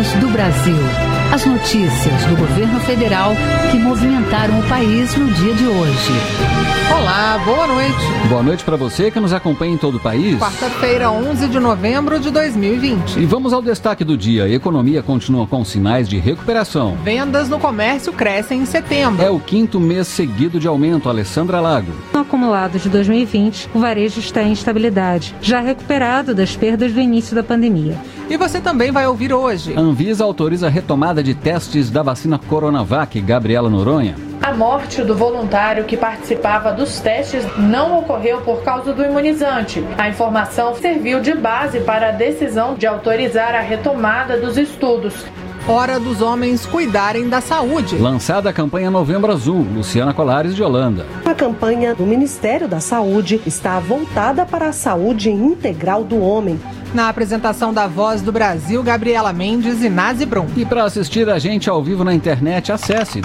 Voz do Brasil. As notícias do governo federal que movimentaram o país no dia de hoje. Olá, boa noite. Boa noite para você que nos acompanha em todo o país. Quarta-feira, 11 de novembro de 2020. E vamos ao destaque do dia. A economia continua com sinais de recuperação. Vendas no comércio crescem em setembro. É o 5º mês seguido de aumento. Alessandra Lago. No acumulado de 2020, o varejo está em estabilidade, já recuperado das perdas do início da pandemia. E você também vai ouvir hoje. A Anvisa autoriza a retomada de testes da vacina Coronavac. Gabriela Noronha. A morte do voluntário que participava dos testes não ocorreu por causa do imunizante. A informação serviu de base para a decisão de autorizar a retomada dos estudos. Hora dos homens cuidarem da saúde. Lançada a campanha Novembro Azul. Luciana Colares de Holanda. A campanha do Ministério da Saúde está voltada para a saúde integral do homem. Na apresentação da Voz do Brasil, Gabriela Mendes e Nazi Brum. E para assistir a gente ao vivo na internet, acesse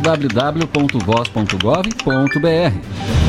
www.voz.gov.br.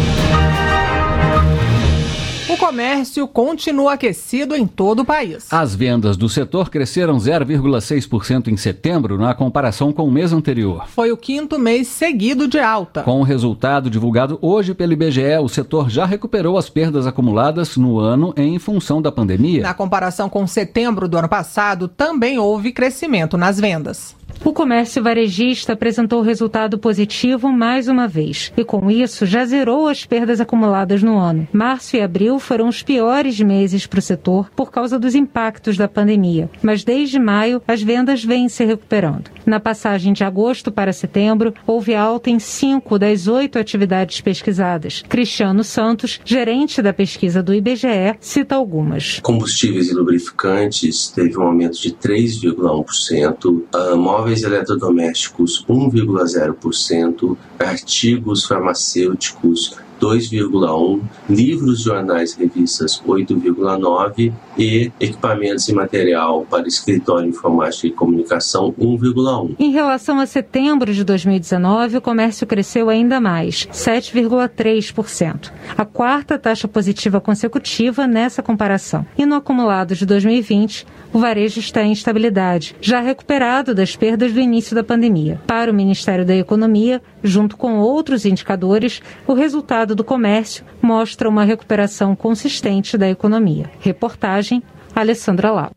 O comércio continua aquecido em todo o país. As vendas do setor cresceram 0,6% em setembro na comparação com o mês anterior. Foi o 5º mês seguido de alta. Com o resultado divulgado hoje pelo IBGE, o setor já recuperou as perdas acumuladas no ano em função da pandemia. Na comparação com setembro do ano passado, também houve crescimento nas vendas. O comércio varejista apresentou resultado positivo mais uma vez e, com isso, já zerou as perdas acumuladas no ano. Março e abril foram os piores meses para o setor por causa dos impactos da pandemia, mas desde maio as vendas vêm se recuperando. Na passagem de agosto para setembro, houve alta em 5 das 8 atividades pesquisadas. Cristiano Santos, gerente da pesquisa do IBGE, cita algumas. Combustíveis e lubrificantes teve um aumento de 3,1%, móveis eletrodomésticos 1,0%, artigos farmacêuticos 2,1%, livros, jornais e revistas 8,9% e equipamentos e material para escritório, informática e comunicação 1,1%. Em relação a setembro de 2019, o comércio cresceu ainda mais, 7,3%. A quarta taxa positiva consecutiva nessa comparação. E no acumulado de 2020, o varejo está em estabilidade, já recuperado das perdas do início da pandemia. Para o Ministério da Economia, junto com outros indicadores, o resultado do comércio mostra uma recuperação consistente da economia. Reportagem, Alessandra Lago.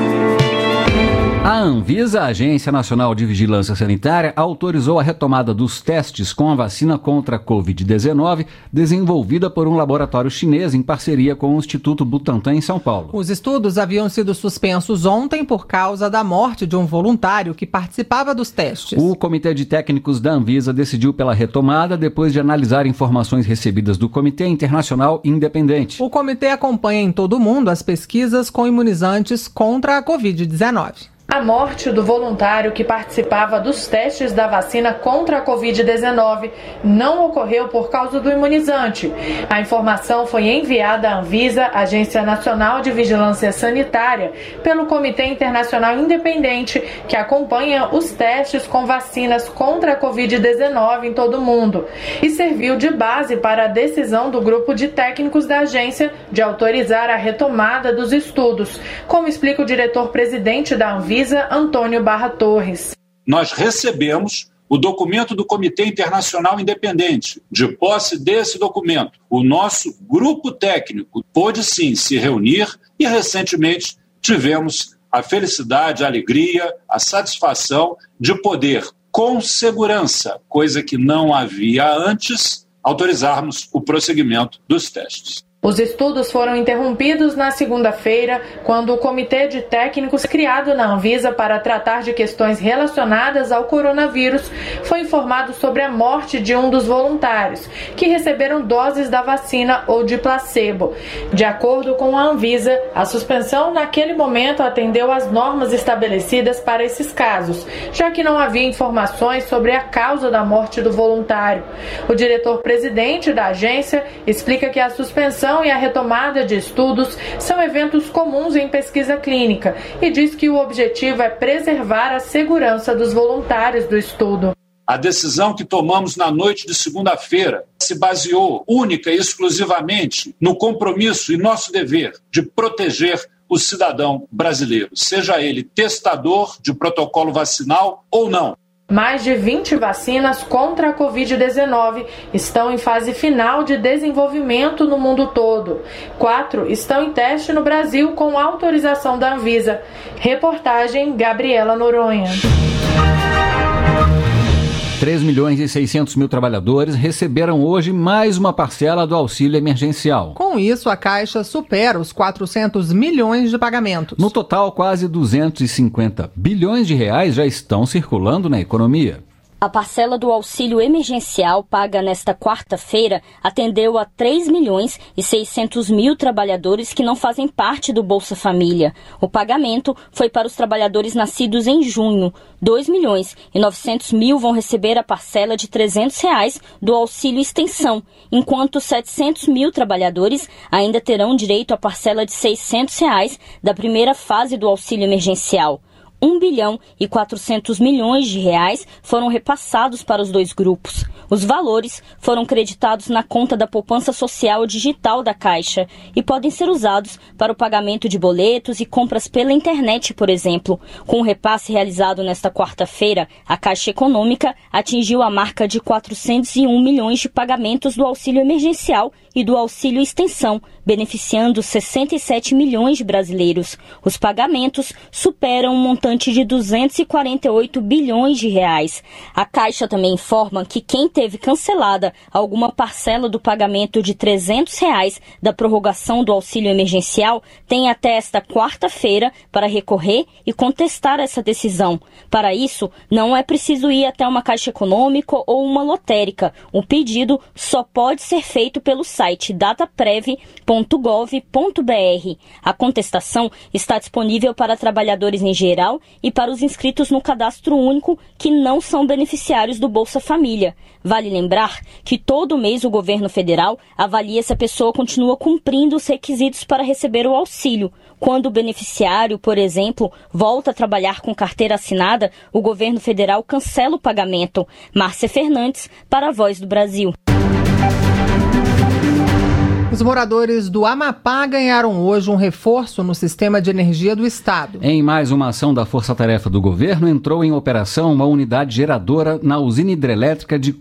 A Anvisa, a Agência Nacional de Vigilância Sanitária, autorizou a retomada dos testes com a vacina contra a Covid-19, desenvolvida por um laboratório chinês em parceria com o Instituto Butantan em São Paulo. Os estudos haviam sido suspensos ontem por causa da morte de um voluntário que participava dos testes. O Comitê de Técnicos da Anvisa decidiu pela retomada depois de analisar informações recebidas do Comitê Internacional Independente. O comitê acompanha em todo o mundo as pesquisas com imunizantes contra a Covid-19. A morte do voluntário que participava dos testes da vacina contra a Covid-19 não ocorreu por causa do imunizante. A informação foi enviada à Anvisa, Agência Nacional de Vigilância Sanitária, pelo Comitê Internacional Independente, que acompanha os testes com vacinas contra a Covid-19 em todo o mundo, e serviu de base para a decisão do grupo de técnicos da agência de autorizar a retomada dos estudos, como explica o diretor-presidente da Anvisa, Antônio Barra Torres. Nós recebemos o documento do Comitê Internacional Independente. De posse desse documento, o nosso grupo técnico pôde sim se reunir e recentemente tivemos a felicidade, a alegria, a satisfação de poder, com segurança, coisa que não havia antes, autorizarmos o prosseguimento dos testes. Os estudos foram interrompidos na segunda-feira, quando o Comitê de Técnicos criado na Anvisa para tratar de questões relacionadas ao coronavírus foi informado sobre a morte de um dos voluntários, que receberam doses da vacina ou de placebo. De acordo com a Anvisa, a suspensão naquele momento atendeu às normas estabelecidas para esses casos, já que não havia informações sobre a causa da morte do voluntário. O diretor-presidente da agência explica que a suspensão e a retomada de estudos são eventos comuns em pesquisa clínica e diz que o objetivo é preservar a segurança dos voluntários do estudo. A decisão que tomamos na noite de segunda-feira se baseou única e exclusivamente no compromisso e nosso dever de proteger o cidadão brasileiro, seja ele testador de protocolo vacinal ou não. Mais de 20 vacinas contra a Covid-19 estão em fase final de desenvolvimento no mundo todo. 4 estão em teste no Brasil com autorização da Anvisa. Reportagem Gabriela Noronha. 3.600.000 trabalhadores receberam hoje mais uma parcela do auxílio emergencial. Com isso, a Caixa supera os 400 milhões de pagamentos. No total, quase 250 bilhões de reais já estão circulando na economia. A parcela do auxílio emergencial paga nesta quarta-feira atendeu a 3.600.000 trabalhadores que não fazem parte do Bolsa Família. O pagamento foi para os trabalhadores nascidos em junho. 2.900.000 vão receber a parcela de R$ 300 do auxílio extensão, enquanto 700.000 trabalhadores ainda terão direito à parcela de R$ 600 da primeira fase do auxílio emergencial. 1 bilhão e 400 milhões de reais foram repassados para os dois grupos. Os valores foram creditados na conta da poupança social digital da Caixa e podem ser usados para o pagamento de boletos e compras pela internet, por exemplo. Com o repasse realizado nesta quarta-feira, a Caixa Econômica atingiu a marca de 401 milhões de pagamentos do auxílio emergencial e do auxílio extensão, beneficiando 67 milhões de brasileiros. Os pagamentos superam um montante de 248 bilhões de reais. A Caixa também informa que quem teve cancelada alguma parcela do pagamento de R$ 300 da prorrogação do auxílio emergencial tem até esta quarta-feira para recorrer e contestar essa decisão. Para isso, não é preciso ir até uma Caixa Econômica ou uma lotérica. O pedido só pode ser feito pelo site dataprev.gov.br. A contestação está disponível para trabalhadores em geral e para os inscritos no Cadastro Único que não são beneficiários do Bolsa Família. Vale lembrar que todo mês o governo federal avalia se a pessoa continua cumprindo os requisitos para receber o auxílio. Quando o beneficiário, por exemplo, volta a trabalhar com carteira assinada, o governo federal cancela o pagamento. Márcia Fernandes, para a Voz do Brasil. Os moradores do Amapá ganharam hoje um reforço no sistema de energia do estado. Em mais uma ação da Força Tarefa do Governo, entrou em operação uma unidade geradora na usina hidrelétrica de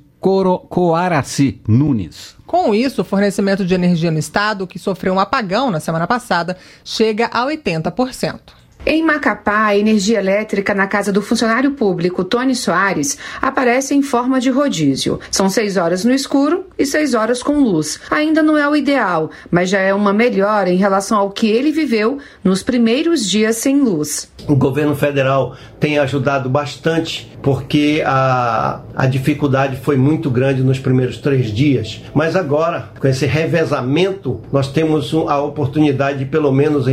Coaraci Nunes. Com isso, o fornecimento de energia no estado, que sofreu um apagão na semana passada, chega a 80%. Em Macapá, a energia elétrica na casa do funcionário público Tony Soares aparece em forma de rodízio. São 6 horas no escuro e 6 horas com luz. Ainda não é o ideal, mas já é uma melhora em relação ao que ele viveu nos primeiros dias sem luz. O governo federal tem ajudado bastante porque a dificuldade foi muito grande nos primeiros 3 dias. Mas agora, com esse revezamento, nós temos a oportunidade de pelo menos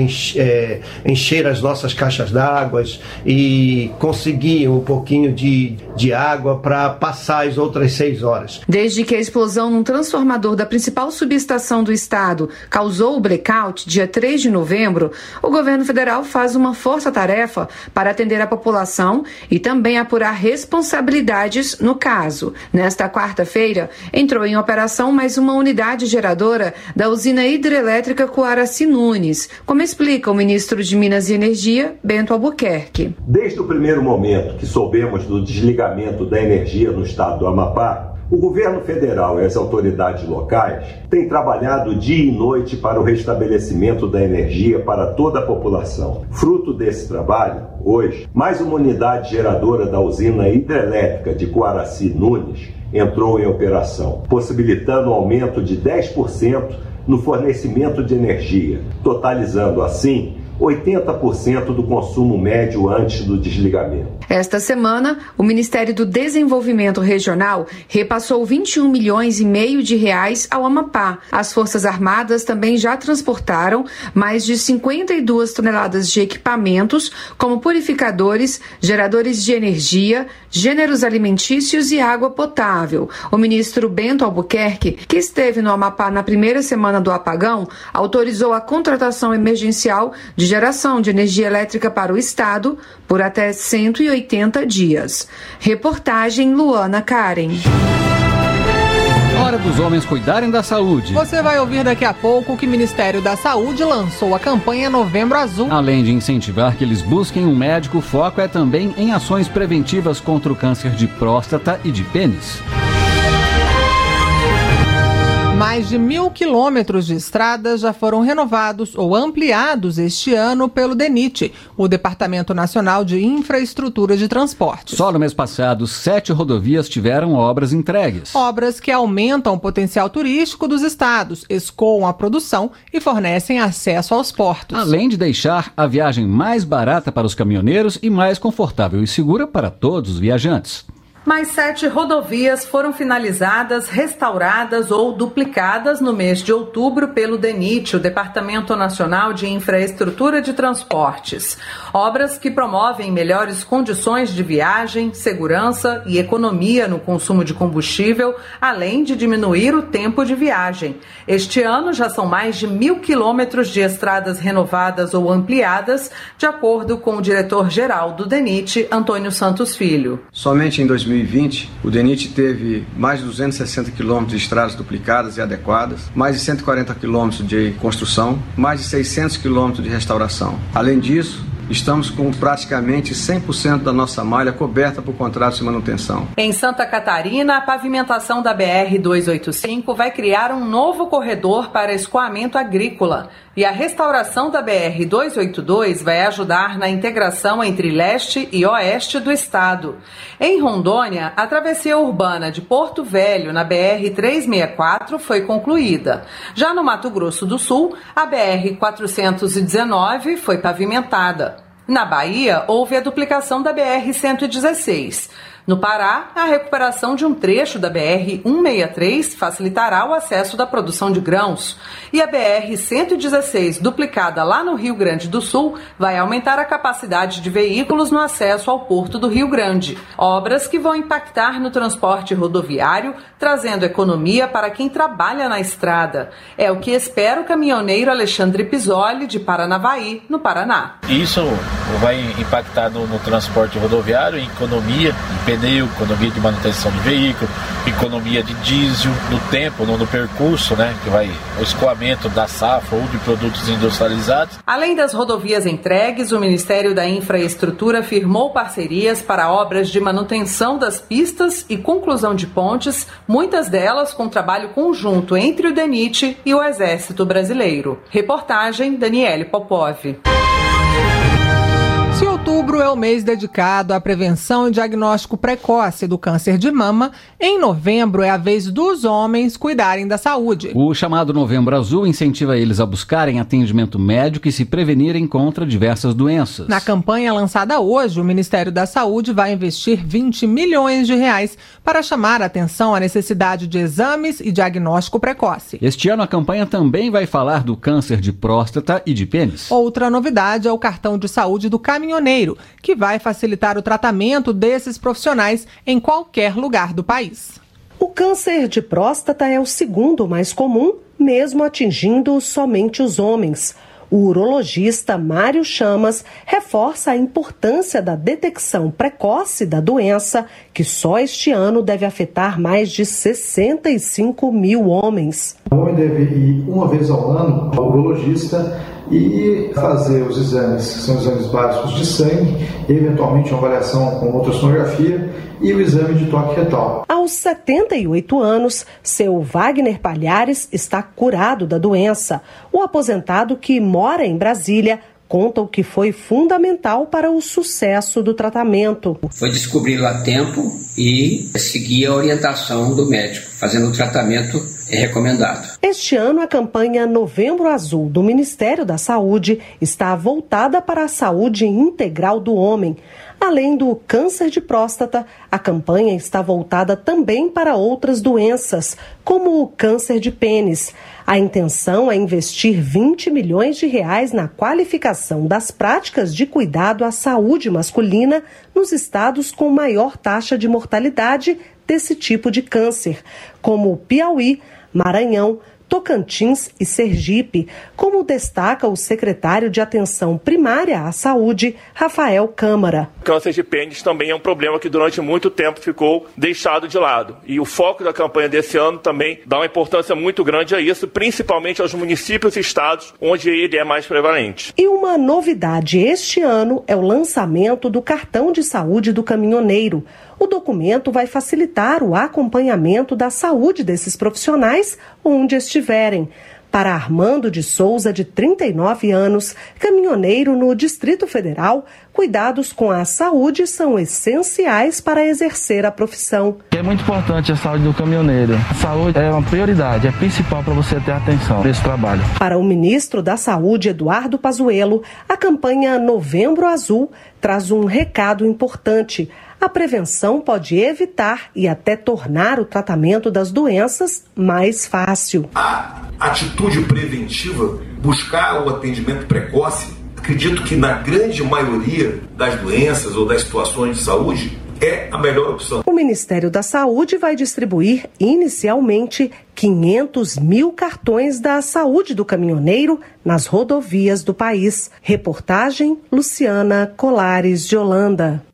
encher as nossas caixas d'água e conseguir um pouquinho de água para passar as outras 6 horas. Desde que a explosão num transformador da principal subestação do estado causou o blackout, dia 3 de novembro, o governo federal faz uma força-tarefa para atender a população e também apurar responsabilidades no caso. Nesta quarta-feira, entrou em operação mais uma unidade geradora da usina hidrelétrica Coaraci Nunes, como explica o ministro de Minas e Energia, Bento Albuquerque. Desde o primeiro momento que soubemos do desligamento da energia no estado do Amapá, o governo federal e as autoridades locais têm trabalhado dia e noite para o restabelecimento da energia para toda a população. Fruto desse trabalho, hoje, mais uma unidade geradora da usina hidrelétrica de Coaraci Nunes entrou em operação, possibilitando um aumento de 10% no fornecimento de energia, totalizando assim 80% do consumo médio antes do desligamento. Esta semana, o Ministério do Desenvolvimento Regional repassou 21 milhões e meio de reais ao Amapá. As Forças Armadas também já transportaram mais de 52 toneladas de equipamentos, como purificadores, geradores de energia, gêneros alimentícios e água potável. O ministro Bento Albuquerque, que esteve no Amapá na primeira semana do apagão, autorizou a contratação emergencial de geração de energia elétrica para o estado por até 180 dias. Reportagem Luana Karen. Hora dos homens cuidarem da saúde. Você vai ouvir daqui a pouco que o Ministério da Saúde lançou a campanha Novembro Azul. Além de incentivar que eles busquem um médico, o foco é também em ações preventivas contra o câncer de próstata e de pênis. Mais de 1.000 quilômetros de estradas já foram renovados ou ampliados este ano pelo DENIT, o Departamento Nacional de Infraestrutura de Transportes. Só no mês passado, 7 rodovias tiveram obras entregues. Obras que aumentam o potencial turístico dos estados, escoam a produção e fornecem acesso aos portos. Além de deixar a viagem mais barata para os caminhoneiros e mais confortável e segura para todos os viajantes. Mais 7 rodovias foram finalizadas, restauradas ou duplicadas no mês de outubro pelo DENIT, o Departamento Nacional de Infraestrutura de Transportes. Obras que promovem melhores condições de viagem, segurança e economia no consumo de combustível, além de diminuir o tempo de viagem. Este ano já são mais de 1.000 quilômetros de estradas renovadas ou ampliadas, de acordo com o diretor-geral do DENIT, Antônio Santos Filho. Somente em 2020, o DENIT teve mais de 260 quilômetros de estradas duplicadas e adequadas, mais de 140 quilômetros de construção, mais de 600 quilômetros de restauração. Além disso, estamos com praticamente 100% da nossa malha coberta por contratos de manutenção. Em Santa Catarina, a pavimentação da BR-285 vai criar um novo corredor para escoamento agrícola. E a restauração da BR-282 vai ajudar na integração entre leste e oeste do estado. Em Rondônia, a travessia urbana de Porto Velho, na BR-364, foi concluída. Já no Mato Grosso do Sul, a BR-419 foi pavimentada. Na Bahia, houve a duplicação da BR-116. No Pará, a recuperação de um trecho da BR-163 facilitará o acesso da produção de grãos. E a BR-116, duplicada lá no Rio Grande do Sul, vai aumentar a capacidade de veículos no acesso ao Porto do Rio Grande. Obras que vão impactar no transporte rodoviário, trazendo economia para quem trabalha na estrada. É o que espera o caminhoneiro Alexandre Pisoli, de Paranavaí, no Paraná. Isso vai impactar no transporte rodoviário, em economia, em pneu, economia de manutenção de veículo, economia de diesel, no tempo, no percurso, que vai o escoamento da safra ou de produtos industrializados. Além das rodovias entregues, o Ministério da Infraestrutura firmou parcerias para obras de manutenção das pistas e conclusão de pontes, muitas delas com trabalho conjunto entre o DENIT e o Exército Brasileiro. Reportagem Daniele Popov. Se outubro é o mês dedicado à prevenção e diagnóstico precoce do câncer de mama, em novembro é a vez dos homens cuidarem da saúde. O chamado Novembro Azul incentiva eles a buscarem atendimento médico e se prevenirem contra diversas doenças. Na campanha lançada hoje, o Ministério da Saúde vai investir R$20 milhões para chamar a atenção à necessidade de exames e diagnóstico precoce. Este ano a campanha também vai falar do câncer de próstata e de pênis. Outra novidade é o cartão de saúde do caminhoneiro, que vai facilitar o tratamento desses profissionais em qualquer lugar do país. O câncer de próstata é o segundo mais comum, mesmo atingindo somente os homens. O urologista Mário Chamas reforça a importância da detecção precoce da doença, que só este ano deve afetar mais de 65 mil homens. O homem deve ir uma vez ao ano ao urologista e fazer os exames, que são exames básicos de sangue, eventualmente uma avaliação com ultrassonografia e o exame de toque retal. Aos 78 anos, seu Wagner Palhares está curado da doença. O aposentado, que mora em Brasília, conta o que foi fundamental para o sucesso do tratamento. Foi descobri-lo a tempo e seguir a orientação do médico, fazendo o tratamento recomendado. Este ano, a campanha Novembro Azul do Ministério da Saúde está voltada para a saúde integral do homem. Além do câncer de próstata, a campanha está voltada também para outras doenças, como o câncer de pênis. A intenção é investir R$20 milhões na qualificação das práticas de cuidado à saúde masculina nos estados com maior taxa de mortalidade desse tipo de câncer, como Piauí, Maranhão, Tocantins e Sergipe, como destaca o secretário de Atenção Primária à Saúde, Rafael Câmara. O câncer de pênis também é um problema que durante muito tempo ficou deixado de lado. E o foco da campanha desse ano também dá uma importância muito grande a isso, principalmente aos municípios e estados onde ele é mais prevalente. E uma novidade este ano é o lançamento do cartão de saúde do caminhoneiro. O documento vai facilitar o acompanhamento da saúde desses profissionais onde estiverem. Para Armando de Souza, de 39 anos, caminhoneiro no Distrito Federal, cuidados com a saúde são essenciais para exercer a profissão. É muito importante a saúde do caminhoneiro. A saúde é uma prioridade, é principal para você ter atenção nesse trabalho. Para o ministro da Saúde, Eduardo Pazuello, a campanha Novembro Azul traz um recado importante. A prevenção pode evitar e até tornar o tratamento das doenças mais fácil. A atitude preventiva, buscar o atendimento precoce, acredito que na grande maioria das doenças ou das situações de saúde, é a melhor opção. O Ministério da Saúde vai distribuir inicialmente 500 mil cartões da saúde do caminhoneiro nas rodovias do país. Reportagem Luciana Colares de Holanda.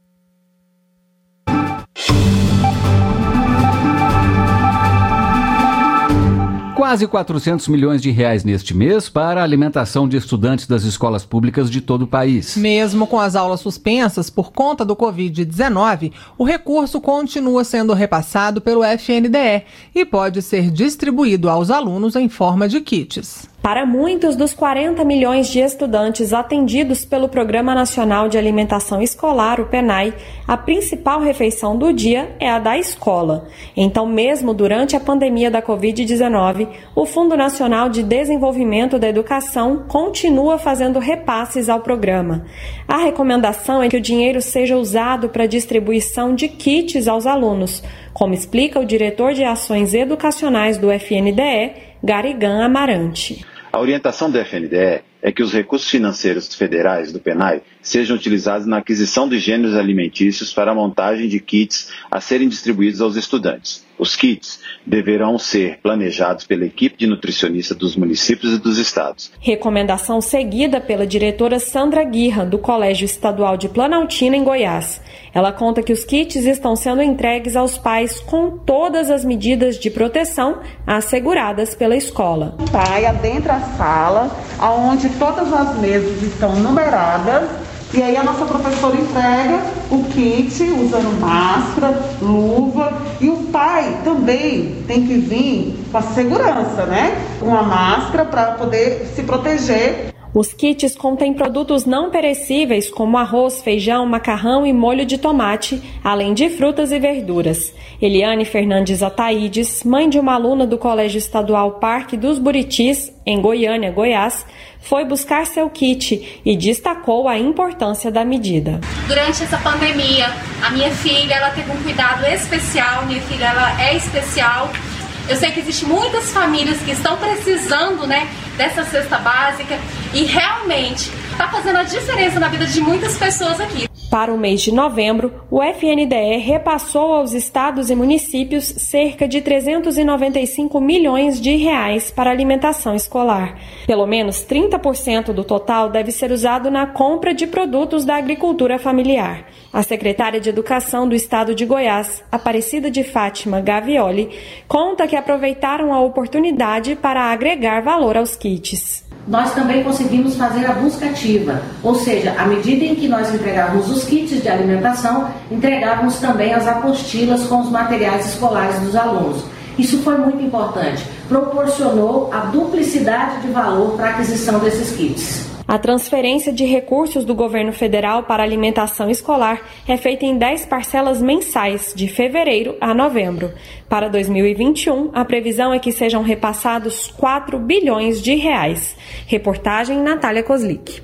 Quase 400 milhões de reais neste mês para a alimentação de estudantes das escolas públicas de todo o país. Mesmo com as aulas suspensas por conta do Covid-19, o recurso continua sendo repassado pelo FNDE e pode ser distribuído aos alunos em forma de kits. Para muitos dos 40 milhões de estudantes atendidos pelo Programa Nacional de Alimentação Escolar, o PNAE, a principal refeição do dia é a da escola. Então, mesmo durante a pandemia da Covid-19, o Fundo Nacional de Desenvolvimento da Educação continua fazendo repasses ao programa. A recomendação é que o dinheiro seja usado para a distribuição de kits aos alunos, como explica o diretor de Ações Educacionais do FNDE, Garigan Amarante. A orientação do FNDE é que os recursos financeiros federais do PNAE sejam utilizados na aquisição de gêneros alimentícios para a montagem de kits a serem distribuídos aos estudantes. Os kits deverão ser planejados pela equipe de nutricionista dos municípios e dos estados. Recomendação seguida pela diretora Sandra Guirra, do Colégio Estadual de Planaltina, em Goiás. Ela conta que os kits estão sendo entregues aos pais com todas as medidas de proteção asseguradas pela escola. O pai adentra a sala, onde todas as mesas estão numeradas, e aí a nossa professora entrega o kit usando máscara, luva, e o pai também tem que vir com a segurança, né? Com a máscara para poder se proteger. Os kits contêm produtos não perecíveis como arroz, feijão, macarrão e molho de tomate, além de frutas e verduras. Eliane Fernandes Ataídes, mãe de uma aluna do Colégio Estadual Parque dos Buritis, em Goiânia, Goiás, foi buscar seu kit e destacou a importância da medida. Durante essa pandemia, a minha filha ela teve um cuidado especial, minha filha ela é especial. Eu sei que existem muitas famílias que estão precisando, dessa cesta básica e realmente está fazendo a diferença na vida de muitas pessoas aqui. Para o mês de novembro, o FNDE repassou aos estados e municípios cerca de 395 milhões de reais para alimentação escolar. Pelo menos 30% do total deve ser usado na compra de produtos da agricultura familiar. A secretária de Educação do estado de Goiás, Aparecida de Fátima Gavioli, conta que aproveitaram a oportunidade para agregar valor aos kits. Nós também conseguimos fazer a busca ativa, ou seja, à medida em que nós entregávamos os kits de alimentação, entregávamos também as apostilas com os materiais escolares dos alunos. Isso foi muito importante, proporcionou a duplicidade de valor para a aquisição desses kits. A transferência de recursos do governo federal para a alimentação escolar é feita em 10 parcelas mensais, de fevereiro a novembro. Para 2021, a previsão é que sejam repassados 4 bilhões de reais. Reportagem Natália Kozlik.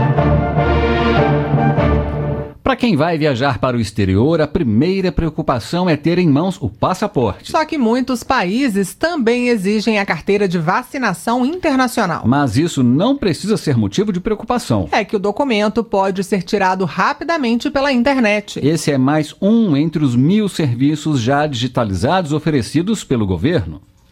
Para quem vai viajar para o exterior, a primeira preocupação é ter em mãos o passaporte. Só que muitos países também exigem a carteira de vacinação internacional. Mas isso não precisa ser motivo de preocupação. É que o documento pode ser tirado rapidamente pela internet. Esse é mais um entre os 1.000 serviços já digitalizados oferecidos pelo governo.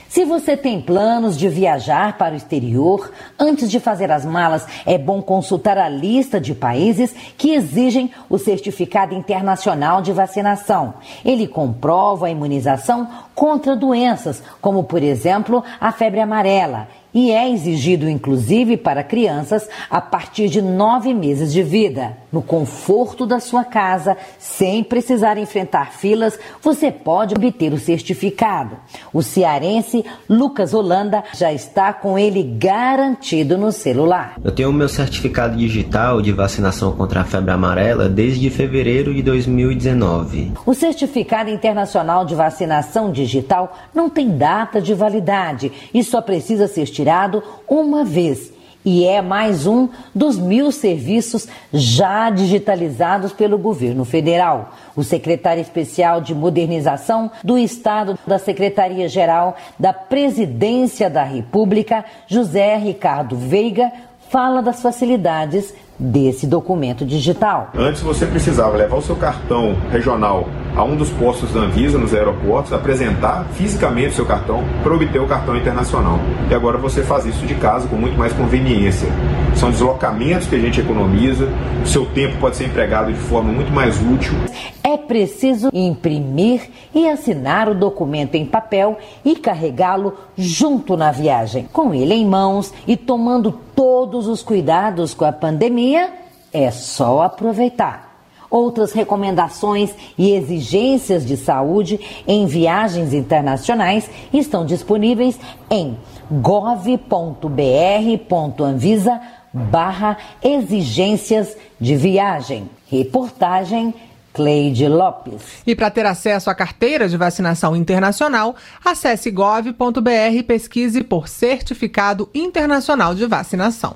Se você tem planos de viajar para o exterior, antes de fazer as malas, é bom consultar a lista de países que exigem o certificado internacional de vacinação. Ele comprova a imunização contra doenças, como, por exemplo, a febre amarela. E é exigido, inclusive, para crianças a partir de 9 meses de vida. No conforto da sua casa, sem precisar enfrentar filas, você pode obter o certificado. O cearense Lucas Holanda já está com ele garantido no celular. Eu tenho o meu certificado digital de vacinação contra a febre amarela desde fevereiro de 2019. O certificado internacional de vacinação digital não tem data de validade e só precisa ser tirado uma vez. E é mais um dos 1.000 serviços já digitalizados pelo governo federal. O secretário especial de modernização do Estado da Secretaria-Geral da Presidência da República, José Ricardo Veiga, fala das facilidades desse documento digital. Antes você precisava levar o seu cartão regional a um dos postos da Anvisa nos aeroportos, apresentar fisicamente o seu cartão para obter o cartão internacional. E agora você faz isso de casa com muito mais conveniência. São deslocamentos que a gente economiza, o seu tempo pode ser empregado de forma muito mais útil. É preciso imprimir e assinar o documento em papel e carregá-lo junto na viagem. Com ele em mãos e tomando todos os cuidados com a pandemia, é só aproveitar. Outras recomendações e exigências de saúde em viagens internacionais estão disponíveis em gov.br.anvisa/exigências de viagem. Reportagem Cleide Lopes. E para ter acesso à carteira de vacinação internacional, acesse gov.br e pesquise por Certificado Internacional de Vacinação.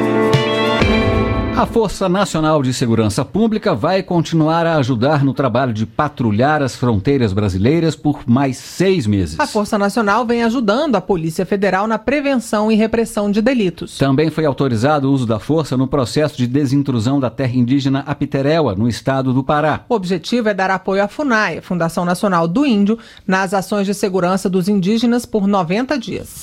A Força Nacional de Segurança Pública vai continuar a ajudar no trabalho de patrulhar as fronteiras brasileiras por mais 6 meses. A Força Nacional vem ajudando a Polícia Federal na prevenção e repressão de delitos. Também foi autorizado o uso da força no processo de desintrusão da terra indígena Apiteréua, no estado do Pará. O objetivo é dar apoio à FUNAI, Fundação Nacional do Índio, nas ações de segurança dos indígenas por 90 dias.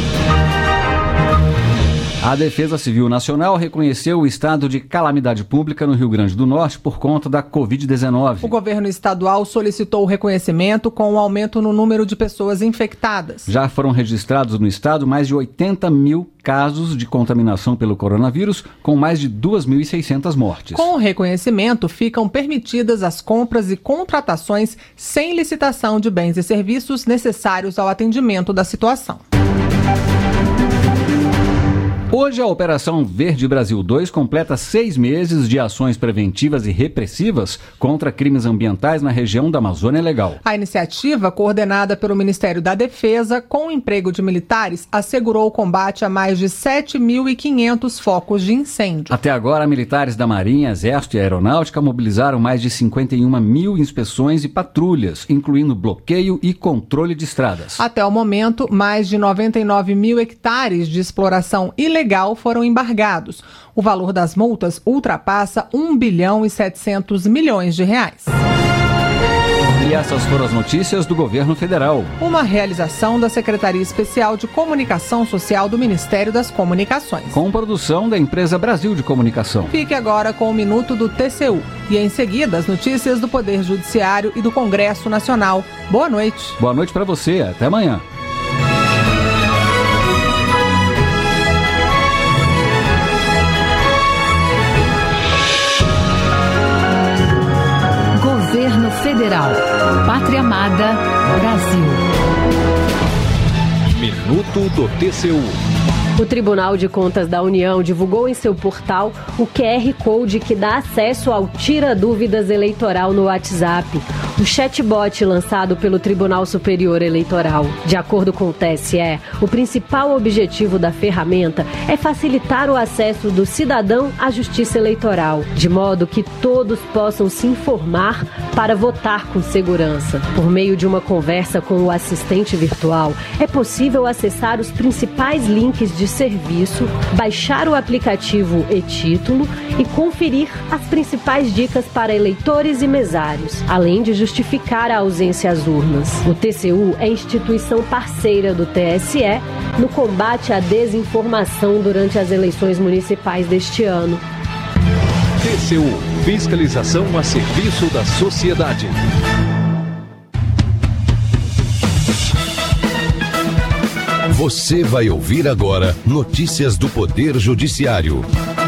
A Defesa Civil Nacional reconheceu o estado de calamidade pública no Rio Grande do Norte por conta da Covid-19. O governo estadual solicitou o reconhecimento com o aumento no número de pessoas infectadas. Já foram registrados no estado mais de 80 mil casos de contaminação pelo coronavírus, com mais de 2.600 mortes. Com o reconhecimento, ficam permitidas as compras e contratações sem licitação de bens e serviços necessários ao atendimento da situação. Hoje, a Operação Verde Brasil 2 completa 6 meses de ações preventivas e repressivas contra crimes ambientais na região da Amazônia Legal. A iniciativa, coordenada pelo Ministério da Defesa, com o emprego de militares, assegurou o combate a mais de 7.500 focos de incêndio. Até agora, militares da Marinha, Exército e Aeronáutica mobilizaram mais de 51 mil inspeções e patrulhas, incluindo bloqueio e controle de estradas. Até o momento, mais de 99 mil hectares de exploração ilegal foram embargados. O valor das multas ultrapassa 1 bilhão e 700 milhões de reais. E essas foram as notícias do governo federal. Uma realização da Secretaria Especial de Comunicação Social do Ministério das Comunicações. Com produção da empresa Brasil de Comunicação. Fique agora com o Minuto do TCU. E em seguida, as notícias do Poder Judiciário e do Congresso Nacional. Boa noite. Boa noite para você. Até amanhã. Governo Federal. Pátria Amada, Brasil. Minuto do TCU. O Tribunal de Contas da União divulgou em seu portal o QR Code que dá acesso ao Tira Dúvidas Eleitoral no WhatsApp, o chatbot lançado pelo Tribunal Superior Eleitoral. De acordo com o TSE, o principal objetivo da ferramenta é facilitar o acesso do cidadão à justiça eleitoral, de modo que todos possam se informar para votar com segurança. Por meio de uma conversa com o assistente virtual, é possível acessar os principais links de serviço, baixar o aplicativo e-Título e conferir as principais dicas para eleitores e mesários, além de justificar a ausência às urnas. O TCU é instituição parceira do TSE no combate à desinformação durante as eleições municipais deste ano. TCU, fiscalização a serviço da sociedade. Você vai ouvir agora notícias do Poder Judiciário.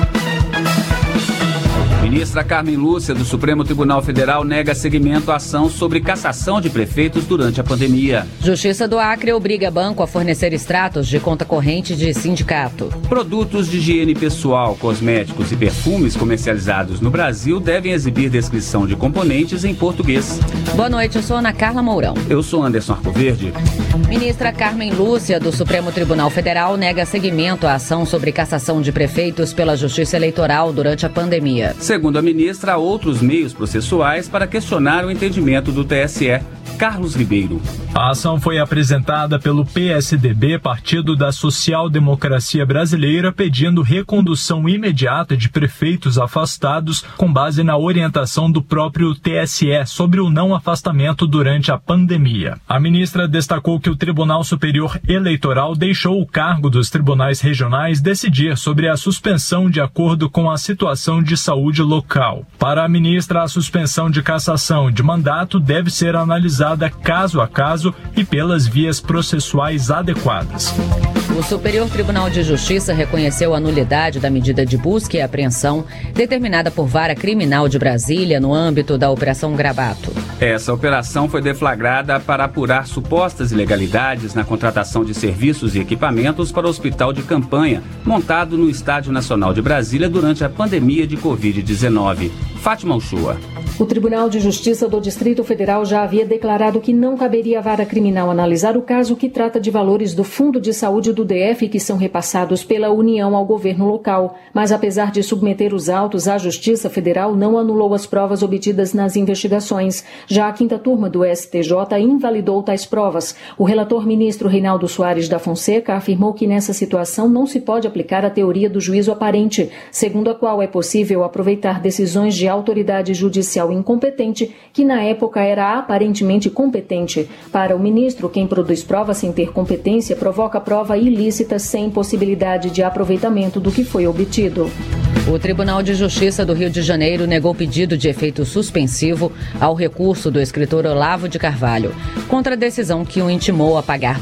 Ministra Carmen Lúcia, do Supremo Tribunal Federal, nega seguimento à ação sobre cassação de prefeitos durante a pandemia. Justiça do Acre obriga banco a fornecer extratos de conta corrente de sindicato. Produtos de higiene pessoal, cosméticos e perfumes comercializados no Brasil devem exibir descrição de componentes em português. Boa noite, eu sou Ana Carla Mourão. Eu sou Anderson Arcoverde. Ministra Carmen Lúcia, do Supremo Tribunal Federal, nega seguimento à ação sobre cassação de prefeitos pela Justiça Eleitoral durante a pandemia. Segundo a ministra, há outros meios processuais para questionar o entendimento do TSE. Carlos Ribeiro. A ação foi apresentada pelo PSDB, Partido da Social Democracia Brasileira, pedindo recondução imediata de prefeitos afastados com base na orientação do próprio TSE sobre o não afastamento durante a pandemia. A ministra destacou que o Tribunal Superior Eleitoral deixou o cargo dos tribunais regionais decidir sobre a suspensão de acordo com a situação de saúde local. Para a ministra, a suspensão de cassação de mandato deve ser analisada caso a caso e pelas vias processuais adequadas. O Superior Tribunal de Justiça reconheceu a nulidade da medida de busca e apreensão determinada por Vara Criminal de Brasília no âmbito da Operação Gravato. Essa operação foi deflagrada para apurar supostas ilegalidades na contratação de serviços e equipamentos para o hospital de campanha montado no Estádio Nacional de Brasília durante a pandemia de Covid-19. Fátima Uchoa. O Tribunal de Justiça do Distrito Federal já havia declarado que não caberia à Vara Criminal analisar o caso que trata de valores do Fundo de Saúde do DF que são repassados pela União ao governo local. Mas, apesar de submeter os autos, a Justiça Federal não anulou as provas obtidas nas investigações. Já a quinta turma do STJ invalidou tais provas. O relator ministro Reinaldo Soares da Fonseca afirmou que nessa situação não se pode aplicar a teoria do juízo aparente, segundo a qual é possível aproveitar decisões de autoridade judicial incompetente, que na época era aparentemente competente. Para o ministro, quem produz prova sem ter competência provoca prova ilícita sem possibilidade de aproveitamento do que foi obtido. O Tribunal de Justiça do Rio de Janeiro negou pedido de efeito suspensivo ao recurso do escritor Olavo de Carvalho contra a decisão que o intimou a pagar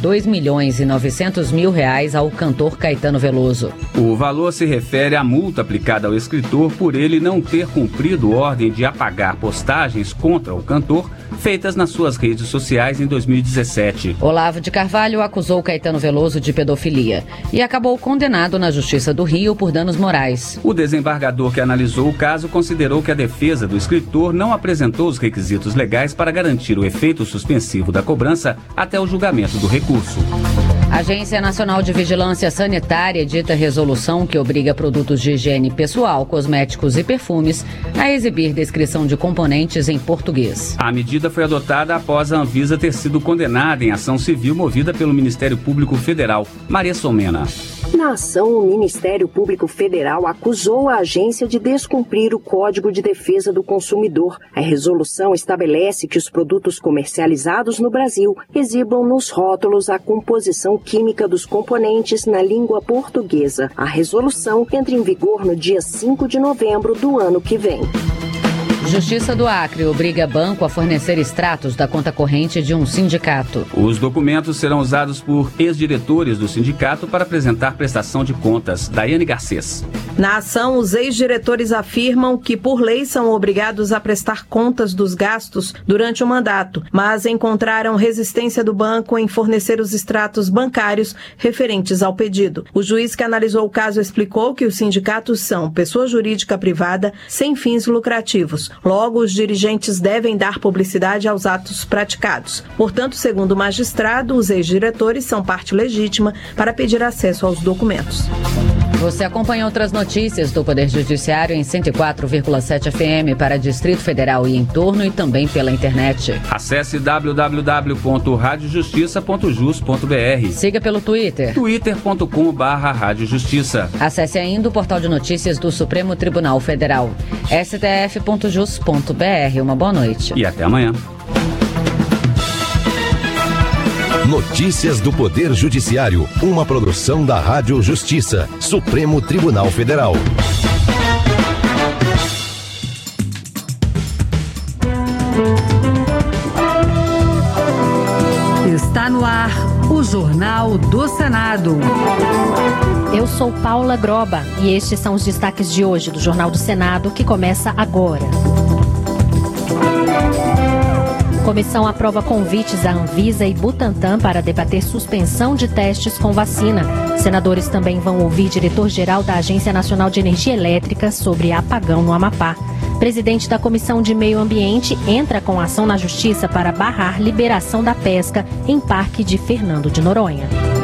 R$2.900.000 ao cantor Caetano Veloso. O valor se refere à multa aplicada ao escritor por ele não ter cumprido ordem de apagar postagens contra o cantor feitas nas suas redes sociais em 2017. Olavo de Carvalho acusou Caetano Veloso de pedofilia e acabou condenado na Justiça do Rio por danos morais. O desembargador que analisou o caso considerou que a defesa do escritor não apresentou os requisitos legais para garantir o efeito suspensivo da cobrança até o julgamento do recurso. A Agência Nacional de Vigilância Sanitária edita resolução que obriga produtos de higiene pessoal, cosméticos e perfumes a exibir descrição de componentes em português. A medida foi adotada após a Anvisa ter sido condenada em ação civil movida pelo Ministério Público Federal. Maria Somena. Na ação, o Ministério Público Federal acusou a agência de descumprir o Código de Defesa do Consumidor. A resolução estabelece que os produtos comercializados no Brasil exibam nos rótulos a composição química dos componentes na língua portuguesa. A resolução entra em vigor no dia 5 de novembro do ano que vem. Justiça do Acre obriga banco a fornecer extratos da conta corrente de um sindicato. Os documentos serão usados por ex-diretores do sindicato para apresentar prestação de contas. Daiane Garcês. Na ação, os ex-diretores afirmam que, por lei, são obrigados a prestar contas dos gastos durante o mandato, mas encontraram resistência do banco em fornecer os extratos bancários referentes ao pedido. O juiz que analisou o caso explicou que os sindicatos são pessoa jurídica privada sem fins lucrativos. Logo, os dirigentes devem dar publicidade aos atos praticados. Portanto, segundo o magistrado, os ex-diretores são parte legítima para pedir acesso aos documentos. Você acompanha outras notícias do Poder Judiciário em 104,7 FM para Distrito Federal e entorno e também pela internet. Acesse www.radiojustiça.jus.br. Siga pelo Twitter. twitter.com/radiojustiça. Acesse ainda o portal de notícias do Supremo Tribunal Federal. stf.jus.br. Uma boa noite. E até amanhã. Notícias do Poder Judiciário, uma produção da Rádio Justiça, Supremo Tribunal Federal. Está no ar o Jornal do Senado. Eu sou Paula Groba e estes são os destaques de hoje do Jornal do Senado, que começa agora. Comissão aprova convites à Anvisa e Butantan para debater suspensão de testes com vacina. Senadores também vão ouvir diretor-geral da Agência Nacional de Energia Elétrica sobre apagão no Amapá. Presidente da Comissão de Meio Ambiente entra com ação na Justiça para barrar liberação da pesca em Parque de Fernando de Noronha.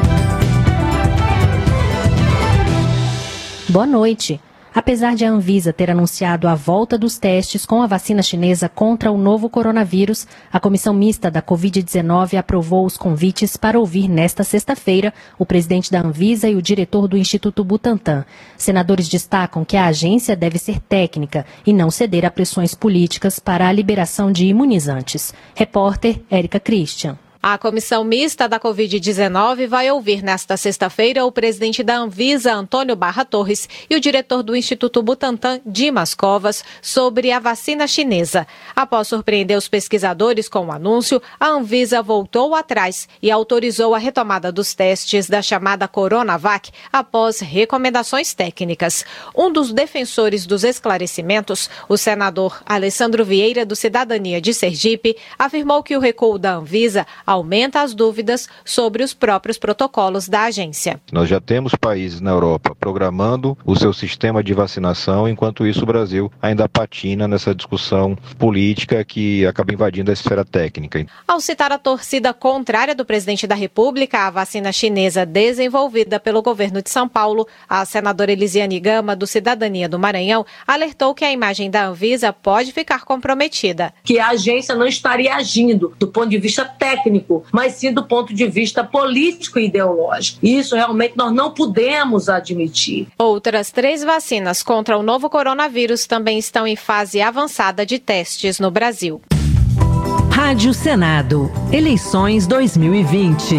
Boa noite. Apesar de a Anvisa ter anunciado a volta dos testes com a vacina chinesa contra o novo coronavírus, a Comissão Mista da Covid-19 aprovou os convites para ouvir nesta sexta-feira o presidente da Anvisa e o diretor do Instituto Butantan. Senadores destacam que a agência deve ser técnica e não ceder a pressões políticas para a liberação de imunizantes. Repórter Érica Christian. A Comissão Mista da Covid-19 vai ouvir nesta sexta-feira o presidente da Anvisa, Antônio Barra Torres, e o diretor do Instituto Butantan, Dimas Covas, sobre a vacina chinesa. Após surpreender os pesquisadores com o anúncio, a Anvisa voltou atrás e autorizou a retomada dos testes da chamada Coronavac após recomendações técnicas. Um dos defensores dos esclarecimentos, o senador Alessandro Vieira, do Cidadania de Sergipe, afirmou que o recuo da Anvisa aumenta as dúvidas sobre os próprios protocolos da agência. Nós já temos países na Europa programando o seu sistema de vacinação, enquanto isso o Brasil ainda patina nessa discussão política que acaba invadindo a esfera técnica. Ao citar a torcida contrária do presidente da República à vacina chinesa desenvolvida pelo governo de São Paulo, a senadora Elisiane Gama, do Cidadania do Maranhão, alertou que a imagem da Anvisa pode ficar comprometida. Que a agência não estaria agindo do ponto de vista técnico, mas sim do ponto de vista político e ideológico. E isso realmente nós não podemos admitir. Outras 3 vacinas contra o novo coronavírus também estão em fase avançada de testes no Brasil. Rádio Senado. Eleições 2020.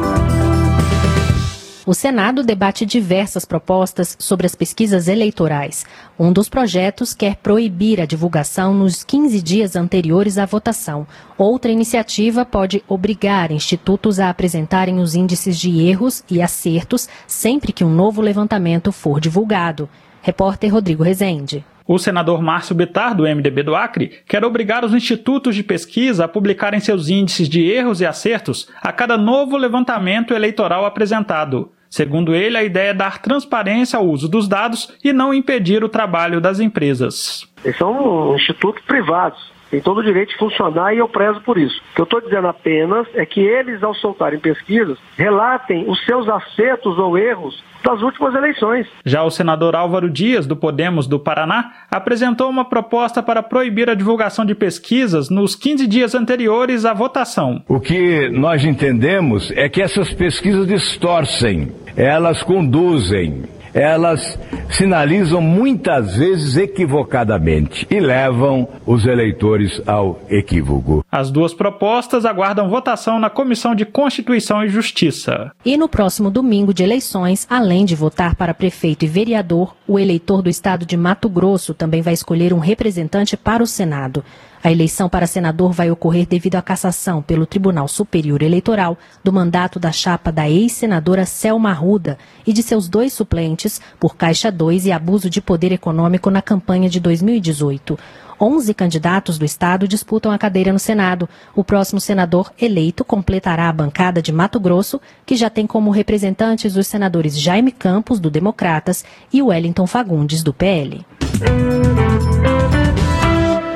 O Senado debate diversas propostas sobre as pesquisas eleitorais. Um dos projetos quer proibir a divulgação nos 15 dias anteriores à votação. Outra iniciativa pode obrigar institutos a apresentarem os índices de erros e acertos sempre que um novo levantamento for divulgado. Repórter Rodrigo Rezende. O senador Márcio Bittar, do MDB do Acre, quer obrigar os institutos de pesquisa a publicarem seus índices de erros e acertos a cada novo levantamento eleitoral apresentado. Segundo ele, a ideia é dar transparência ao uso dos dados e não impedir o trabalho das empresas. Eles são institutos privados. Tem todo o direito de funcionar e eu prezo por isso. O que eu estou dizendo apenas é que eles, ao soltarem pesquisas, relatem os seus acertos ou erros das últimas eleições. Já o senador Álvaro Dias, do Podemos do Paraná, apresentou uma proposta para proibir a divulgação de pesquisas nos 15 dias anteriores à votação. O que nós entendemos é que essas pesquisas distorcem, elas conduzem, elas sinalizam muitas vezes equivocadamente e levam os eleitores ao equívoco. As duas propostas aguardam votação na Comissão de Constituição e Justiça. E no próximo domingo de eleições, além de votar para prefeito e vereador, o eleitor do estado de Mato Grosso também vai escolher um representante para o Senado. A eleição para senador vai ocorrer devido à cassação pelo Tribunal Superior Eleitoral do mandato da chapa da ex-senadora Selma Arruda e de seus 2 suplentes por Caixa 2 e abuso de poder econômico na campanha de 2018. 11 candidatos do estado disputam a cadeira no Senado. O próximo senador eleito completará a bancada de Mato Grosso, que já tem como representantes os senadores Jaime Campos, do Democratas, e Wellington Fagundes, do PL.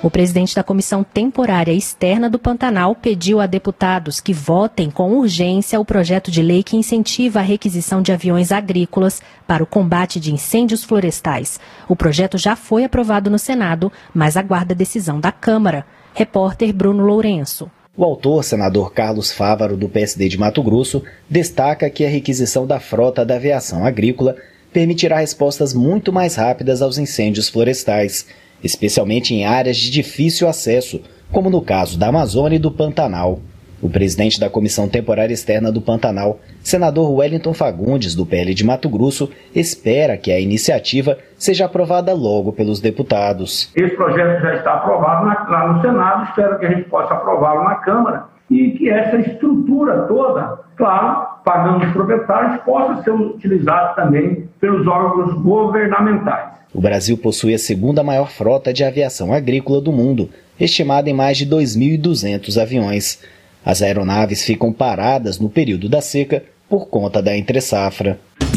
O presidente da Comissão Temporária Externa do Pantanal pediu a deputados que votem com urgência o projeto de lei que incentiva a requisição de aviões agrícolas para o combate de incêndios florestais. O projeto já foi aprovado no Senado, mas aguarda a decisão da Câmara. Repórter Bruno Lourenço. O autor, senador Carlos Fávaro, do PSD de Mato Grosso, destaca que a requisição da frota da aviação agrícola permitirá respostas muito mais rápidas aos incêndios florestais, especialmente em áreas de difícil acesso, como no caso da Amazônia e do Pantanal. O presidente da Comissão Temporária Externa do Pantanal, senador Wellington Fagundes, do PL de Mato Grosso, espera que a iniciativa seja aprovada logo pelos deputados. Esse projeto já está aprovado lá no Senado, espero que a gente possa aprová-lo na Câmara e que essa estrutura toda, claro, pagando os proprietários, possa ser utilizada também pelos órgãos governamentais. O Brasil possui a segunda maior frota de aviação agrícola do mundo, estimada em mais de 2.200 aviões. As aeronaves ficam paradas no período da seca por conta da entre-safra.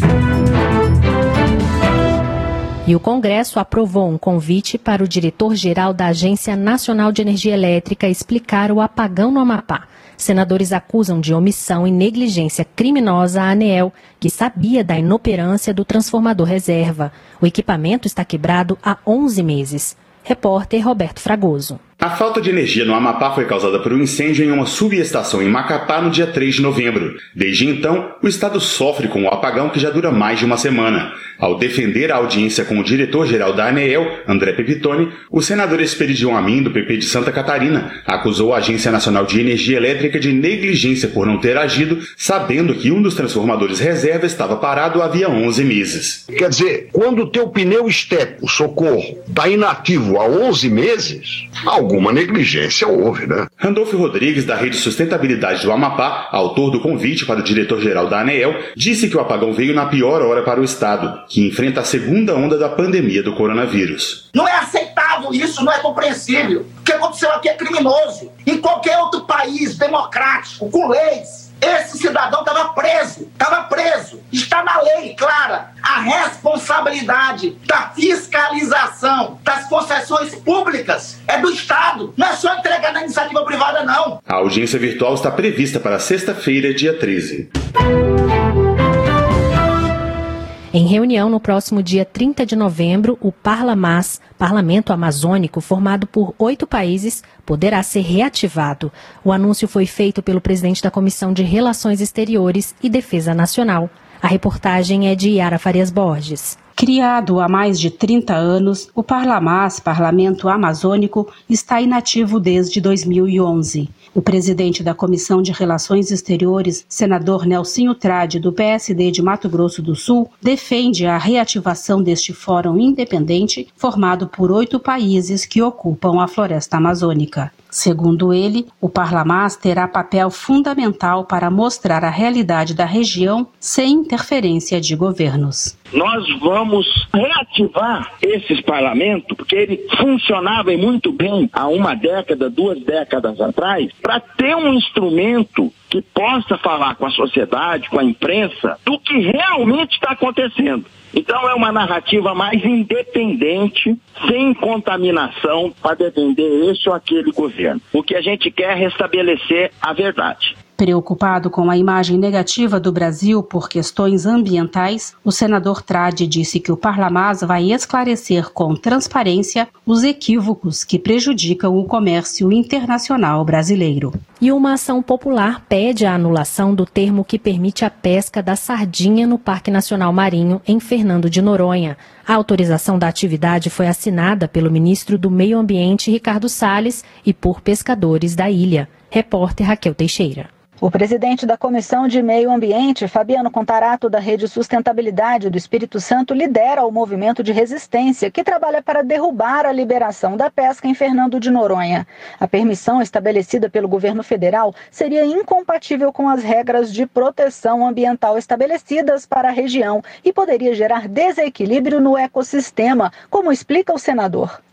E o Congresso aprovou um convite para o diretor-geral da Agência Nacional de Energia Elétrica explicar o apagão no Amapá. Senadores acusam de omissão e negligência criminosa a ANEEL, que sabia da inoperância do transformador reserva. O equipamento está quebrado há 11 meses. Repórter Roberto Fragoso. A falta de energia no Amapá foi causada por um incêndio em uma subestação em Macapá no dia 3 de novembro. Desde então, o estado sofre com o apagão que já dura mais de uma semana. Ao defender a audiência com o diretor-geral da ANEEL, André Pepitone, o senador Esperidion Amin, do PP de Santa Catarina, acusou a Agência Nacional de Energia Elétrica de negligência por não ter agido, sabendo que um dos transformadores reserva estava parado havia 11 meses. Quer dizer, quando o teu pneu Esteco, Socorro, está inativo há 11 meses, alguma negligência houve, né? Randolfo Rodrigues, da Rede Sustentabilidade do Amapá, autor do convite para o diretor-geral da ANEEL, disse que o apagão veio na pior hora para o estado, que enfrenta a segunda onda da pandemia do coronavírus. Não é aceitável isso, não é compreensível. O que aconteceu aqui é criminoso. Em qualquer outro país democrático, com leis, esse cidadão estava preso, está na lei, clara. A responsabilidade da fiscalização das concessões públicas é do Estado, não é só entregar na iniciativa privada, não. A audiência virtual está prevista para sexta-feira, dia 13. Em reunião no próximo dia 30 de novembro, o Parlamás, Parlamento Amazônico, formado por 8 países, poderá ser reativado. O anúncio foi feito pelo presidente da Comissão de Relações Exteriores e Defesa Nacional. A reportagem é de Yara Farias Borges. Criado há mais de 30 anos, o Parlamás, Parlamento Amazônico, está inativo desde 2011. O presidente da Comissão de Relações Exteriores, senador Nelsinho Trade, do PSD de Mato Grosso do Sul, defende a reativação deste fórum independente formado por 8 países que ocupam a floresta amazônica. Segundo ele, o Parlamás terá papel fundamental para mostrar a realidade da região sem interferência de governos. Nós vamos reativar esses parlamentos, porque ele funcionava muito bem há 1 década, 2 décadas atrás, para ter um instrumento que possa falar com a sociedade, com a imprensa, do que realmente está acontecendo. Então é uma narrativa mais independente, sem contaminação, para defender este ou aquele governo. O que a gente quer é restabelecer a verdade. Preocupado com a imagem negativa do Brasil por questões ambientais, o senador Trade disse que o Parlamás vai esclarecer com transparência os equívocos que prejudicam o comércio internacional brasileiro. E uma ação popular pede a anulação do termo que permite a pesca da sardinha no Parque Nacional Marinho, em Fernando de Noronha. A autorização da atividade foi assinada pelo ministro do Meio Ambiente, Ricardo Salles, e por pescadores da ilha. Repórter Raquel Teixeira. O presidente da Comissão de Meio Ambiente, Fabiano Contarato, da Rede Sustentabilidade do Espírito Santo, lidera o movimento de resistência que trabalha para derrubar a liberação da pesca em Fernando de Noronha. A permissão estabelecida pelo governo federal seria incompatível com as regras de proteção ambiental estabelecidas para a região e poderia gerar desequilíbrio no ecossistema, como explica o senador.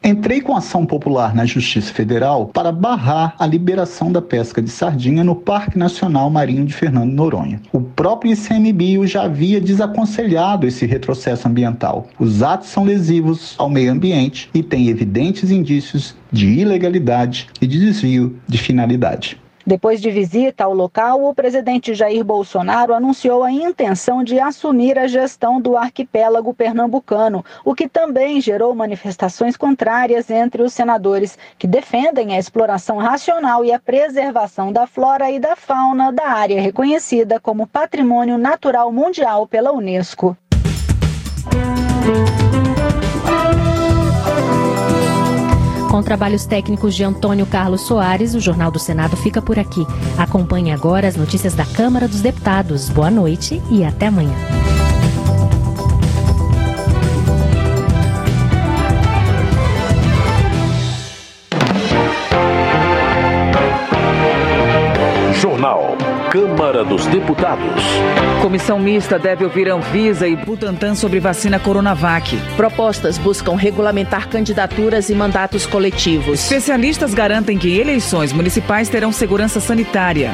Entrei com ação popular na Justiça Federal para barrar a liberação da pesca de sardinha no Parque Nacional Marinho de Fernando Noronha. O próprio ICMBio já havia desaconselhado esse retrocesso ambiental. Os atos são lesivos ao meio ambiente e têm evidentes indícios de ilegalidade e de desvio de finalidade. Depois de visita ao local, o presidente Jair Bolsonaro anunciou a intenção de assumir a gestão do arquipélago pernambucano, o que também gerou manifestações contrárias entre os senadores, que defendem a exploração racional e a preservação da flora e da fauna da área reconhecida como Patrimônio Natural Mundial pela Unesco. Com trabalhos técnicos de Antônio Carlos Soares, o Jornal do Senado fica por aqui. Acompanhe agora as notícias da Câmara dos Deputados. Boa noite e até amanhã. Jornal Câmara dos Deputados. Comissão mista deve ouvir Anvisa e Butantan sobre vacina Coronavac. Propostas buscam regulamentar candidaturas e mandatos coletivos. Especialistas garantem que eleições municipais terão segurança sanitária.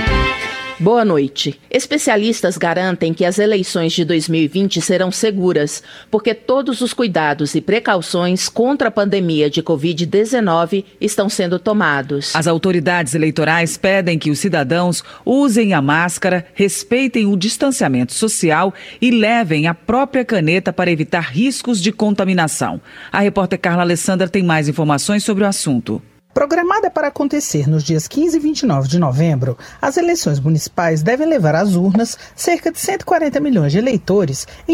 Boa noite. Especialistas garantem que as eleições de 2020 serão seguras, porque todos os cuidados e precauções contra a pandemia de Covid-19 estão sendo tomados. As autoridades eleitorais pedem que os cidadãos usem a máscara, respeitem o distanciamento social e levem a própria caneta para evitar riscos de contaminação. A repórter Carla Alessandra tem mais informações sobre o assunto. Programada para acontecer nos dias 15 e 29 de novembro, as eleições municipais devem levar às urnas cerca de 140 milhões de eleitores em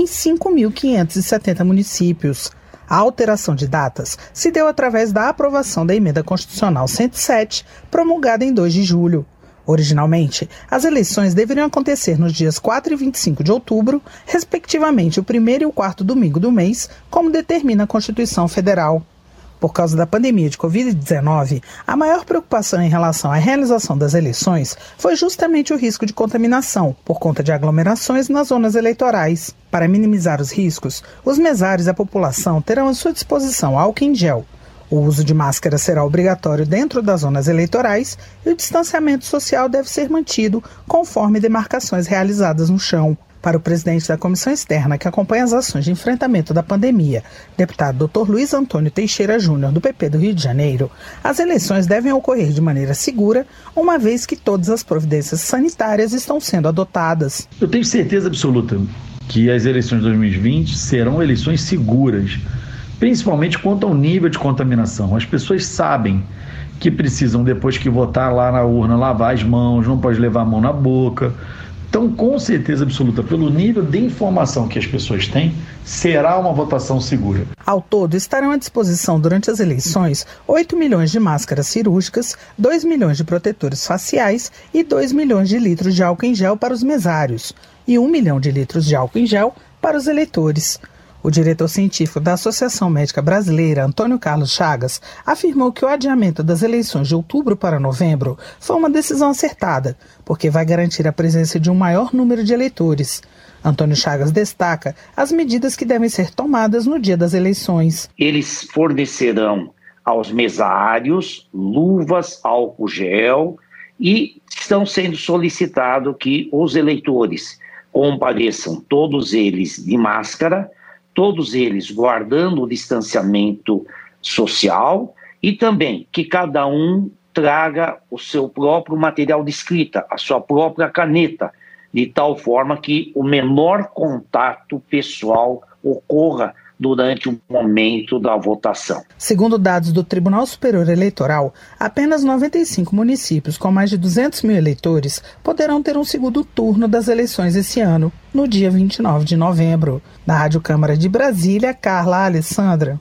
5.570 municípios. A alteração de datas se deu através da aprovação da Emenda Constitucional 107, promulgada em 2 de julho. Originalmente, as eleições deveriam acontecer nos dias 4 e 25 de outubro, respectivamente o primeiro e o quarto domingo do mês, como determina a Constituição Federal. Por causa da pandemia de Covid-19, a maior preocupação em relação à realização das eleições foi justamente o risco de contaminação, por conta de aglomerações nas zonas eleitorais. Para minimizar os riscos, os mesários e a população terão à sua disposição álcool em gel. O uso de máscara será obrigatório dentro das zonas eleitorais e o distanciamento social deve ser mantido conforme demarcações realizadas no chão. Para o presidente da Comissão Externa, que acompanha as ações de enfrentamento da pandemia, deputado Dr. Luiz Antônio Teixeira Júnior, do PP do Rio de Janeiro, as eleições devem ocorrer de maneira segura, uma vez que todas as providências sanitárias estão sendo adotadas. Eu tenho certeza absoluta que as eleições de 2020 serão eleições seguras, principalmente quanto ao nível de contaminação. As pessoas sabem que precisam, depois que votar lá na urna, lavar as mãos, não pode levar a mão na boca. Então, com certeza absoluta, pelo nível de informação que as pessoas têm, será uma votação segura. Ao todo, estarão à disposição durante as eleições 8 milhões de máscaras cirúrgicas, 2 milhões de protetores faciais e 2 milhões de litros de álcool em gel para os mesários e 1 milhão de litros de álcool em gel para os eleitores. O diretor científico da Associação Médica Brasileira, Antônio Carlos Chagas, afirmou que o adiamento das eleições de outubro para novembro foi uma decisão acertada, porque vai garantir a presença de um maior número de eleitores. Antônio Chagas destaca as medidas que devem ser tomadas no dia das eleições. Eles fornecerão aos mesários luvas, álcool gel e estão sendo solicitado que os eleitores compareçam, todos eles de máscara, todos eles guardando o distanciamento social e também que cada um traga o seu próprio material de escrita, a sua própria caneta, de tal forma que o menor contato pessoal ocorra durante o momento da votação. Segundo dados do Tribunal Superior Eleitoral, apenas 95 municípios com mais de 200 mil eleitores poderão ter um segundo turno das eleições esse ano, no dia 29 de novembro. Na Rádio Câmara de Brasília, Carla Alessandra.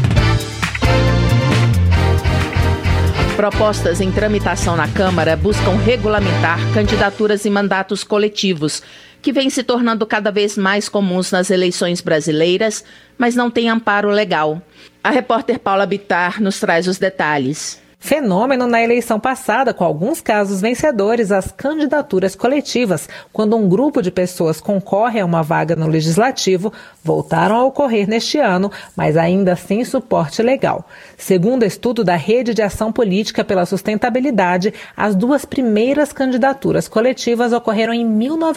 Propostas em tramitação na Câmara buscam regulamentar candidaturas e mandatos coletivos, que vêm se tornando cada vez mais comuns nas eleições brasileiras, mas não têm amparo legal. A repórter Paula Bittar nos traz os detalhes. Fenômeno na eleição passada, com alguns casos vencedores às candidaturas coletivas, quando um grupo de pessoas concorre a uma vaga no Legislativo, voltaram a ocorrer neste ano, mas ainda sem suporte legal. Segundo estudo da Rede de Ação Política pela Sustentabilidade, as duas primeiras candidaturas coletivas ocorreram em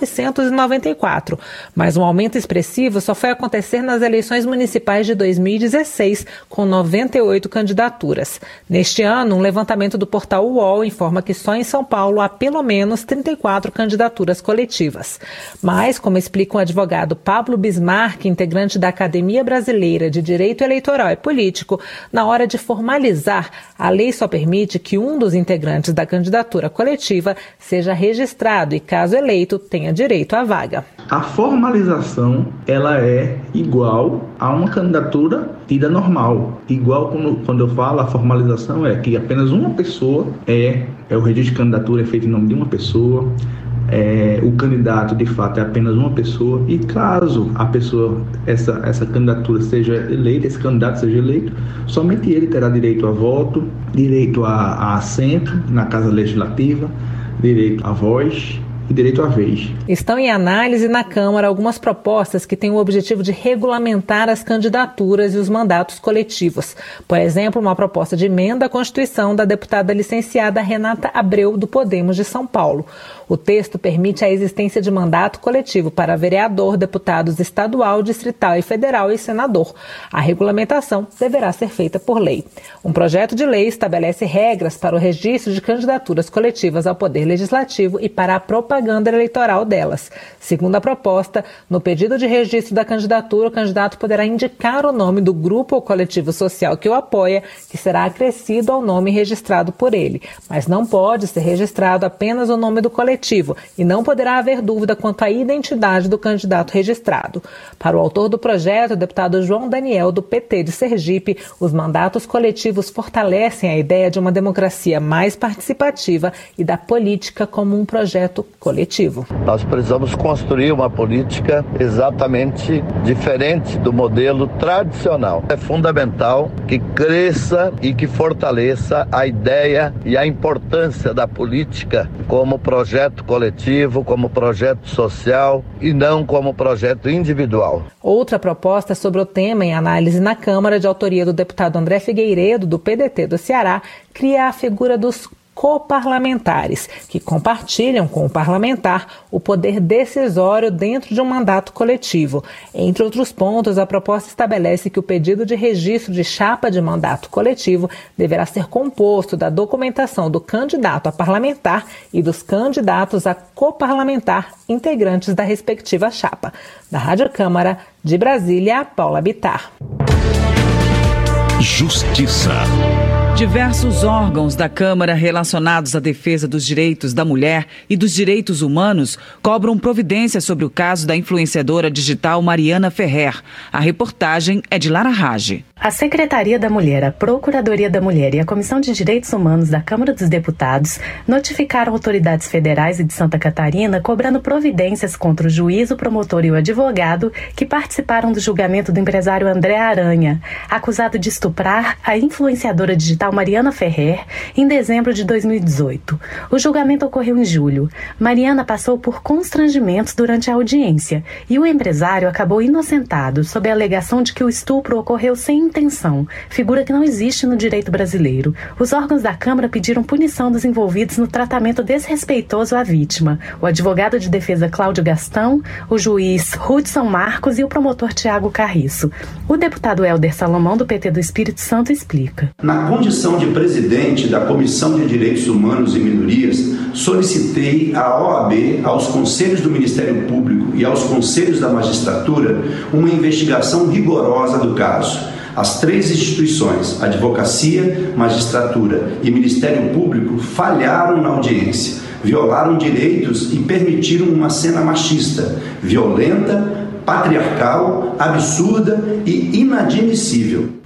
1994, mas um aumento expressivo só foi acontecer nas eleições municipais de 2016, com 98 candidaturas. Neste ano, um levantamento do portal UOL informa que só em São Paulo há pelo menos 34 candidaturas coletivas. Mas, como explica o advogado Pablo Bismarck, integrante da Academia Brasileira de Direito Eleitoral e Político, na hora de formalizar, a lei só permite que um dos integrantes da candidatura coletiva seja registrado e, caso eleito, tenha direito à vaga. A formalização, ela é igual a uma candidatura tida normal. Igual quando eu falo, a formalização é que apenas uma pessoa o registro de candidatura é feito em nome de uma pessoa, o candidato de fato é apenas uma pessoa, e caso a pessoa, essa candidatura seja eleita, esse candidato seja eleito, somente ele terá direito a voto, direito a assento na Casa Legislativa, direito à voz e direito à vez. Estão em análise na Câmara algumas propostas que têm o objetivo de regulamentar as candidaturas e os mandatos coletivos. Por exemplo, uma proposta de emenda à Constituição da deputada licenciada Renata Abreu, do Podemos de São Paulo. O texto permite a existência de mandato coletivo para vereador, deputados estadual, distrital e federal e senador. A regulamentação deverá ser feita por lei. Um projeto de lei estabelece regras para o registro de candidaturas coletivas ao Poder Legislativo e para a propaganda eleitoral delas. Segundo a proposta, no pedido de registro da candidatura, o candidato poderá indicar o nome do grupo ou coletivo social que o apoia, que será acrescido ao nome registrado por ele. Mas não pode ser registrado apenas o nome do coletivo e não poderá haver dúvida quanto à identidade do candidato registrado. Para o autor do projeto, o deputado João Daniel, do PT de Sergipe, os mandatos coletivos fortalecem a ideia de uma democracia mais participativa e da política como um projeto coletivo. Nós precisamos construir uma política exatamente diferente do modelo tradicional. É fundamental que cresça e que fortaleça a ideia e a importância da política como projeto coletivo, como projeto social e não como projeto individual. Outra proposta sobre o tema em análise na Câmara, de autoria do deputado André Figueiredo, do PDT do Ceará, cria a figura dos coparlamentares, que compartilham com o parlamentar o poder decisório dentro de um mandato coletivo. Entre outros pontos, a proposta estabelece que o pedido de registro de chapa de mandato coletivo deverá ser composto da documentação do candidato a parlamentar e dos candidatos a coparlamentar integrantes da respectiva chapa. Da Rádio Câmara, de Brasília, Paula Bittar. Justiça. Diversos órgãos da Câmara relacionados à defesa dos direitos da mulher e dos direitos humanos cobram providências sobre o caso da influenciadora digital Mariana Ferrer. A reportagem é de Lara Rage. A Secretaria da Mulher, a Procuradoria da Mulher e a Comissão de Direitos Humanos da Câmara dos Deputados notificaram autoridades federais e de Santa Catarina cobrando providências contra o juiz, o promotor e o advogado que participaram do julgamento do empresário André Aranha, acusado de estuprar a influenciadora digital Mariana Ferrer em dezembro de 2018. O julgamento ocorreu em julho. Mariana passou por constrangimentos durante a audiência e o empresário acabou inocentado sob a alegação de que o estupro ocorreu sem intenção, figura que não existe no direito brasileiro. Os órgãos da Câmara pediram punição dos envolvidos no tratamento desrespeitoso à vítima, o advogado de defesa Cláudio Gastão, o juiz Hudson Marcos e o promotor Tiago Carriço. O deputado Helder Salomão, do PT do Espírito Santo, explica. Na condição de presidente da Comissão de Direitos Humanos e Minorias, solicitei à OAB, aos conselhos do Ministério Público e aos conselhos da magistratura uma investigação rigorosa do caso. As três instituições, Advocacia, Magistratura e Ministério Público, falharam na audiência, violaram direitos e permitiram uma cena machista, violenta, patriarcal, absurda e inadmissível.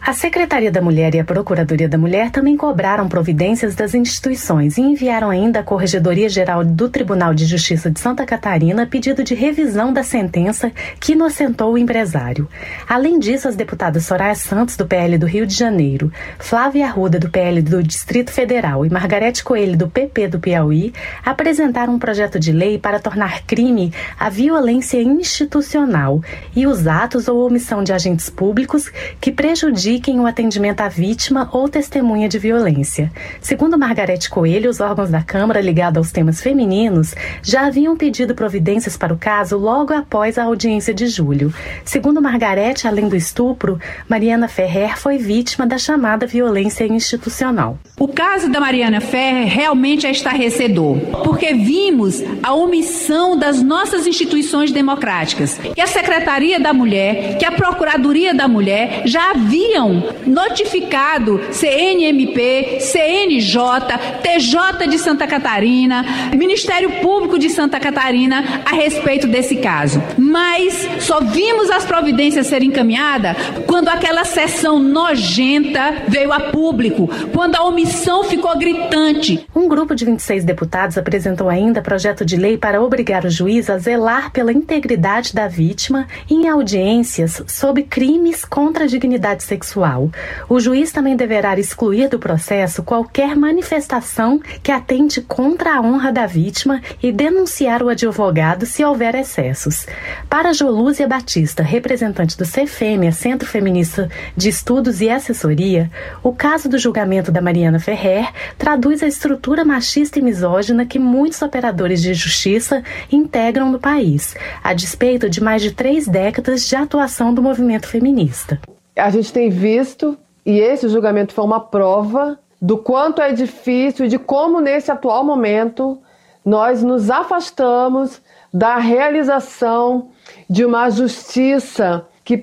A Secretaria da Mulher e a Procuradoria da Mulher também cobraram providências das instituições e enviaram ainda à Corregedoria Geral do Tribunal de Justiça de Santa Catarina pedido de revisão da sentença que inocentou o empresário. Além disso, as deputadas Soraya Santos, do PL do Rio de Janeiro, Flávia Arruda, do PL do Distrito Federal e Margarete Coelho, do PP do Piauí, apresentaram um projeto de lei para tornar crime a violência institucional e os atos ou omissão de agentes públicos que prejudiquem o atendimento à vítima ou testemunha de violência. Segundo Margarete Coelho, os órgãos da Câmara ligados aos temas femininos já haviam pedido providências para o caso logo após a audiência de julho. Segundo Margarete, além do estupro, Mariana Ferrer foi vítima da chamada violência institucional. O caso da Mariana Ferrer realmente é estarrecedor, porque vimos a omissão das nossas instituições democráticas, que a Secretaria da Mulher, que a Procuradoria da Mulher já haviam notificado CNMP, CNJ, TJ de Santa Catarina, Ministério Público de Santa Catarina a respeito desse caso. Mas só vimos as providências serem encaminhadas quando aquela sessão nojenta veio a público, quando a omissão ficou gritante. Um grupo de 26 deputados apresentou ainda projeto de lei para obrigar o juiz a zelar pela integridade da vítima em audiências sobre crimes contra a dignidade sexual. O juiz também deverá excluir do processo qualquer manifestação que atente contra a honra da vítima e denunciar o advogado se houver excessos. Para Jolúzia Batista, representante do CFM, Centro Feminista de Estudos e Assessoria, o caso do julgamento da Mariana Ferrer traduz a estrutura machista e misógina que muitos operadores de justiça integram no país, a despeito de mais de 3 décadas de atuação do movimento feminista. A gente tem visto, e esse julgamento foi uma prova do quanto é difícil e de como nesse atual momento nós nos afastamos da realização de uma justiça que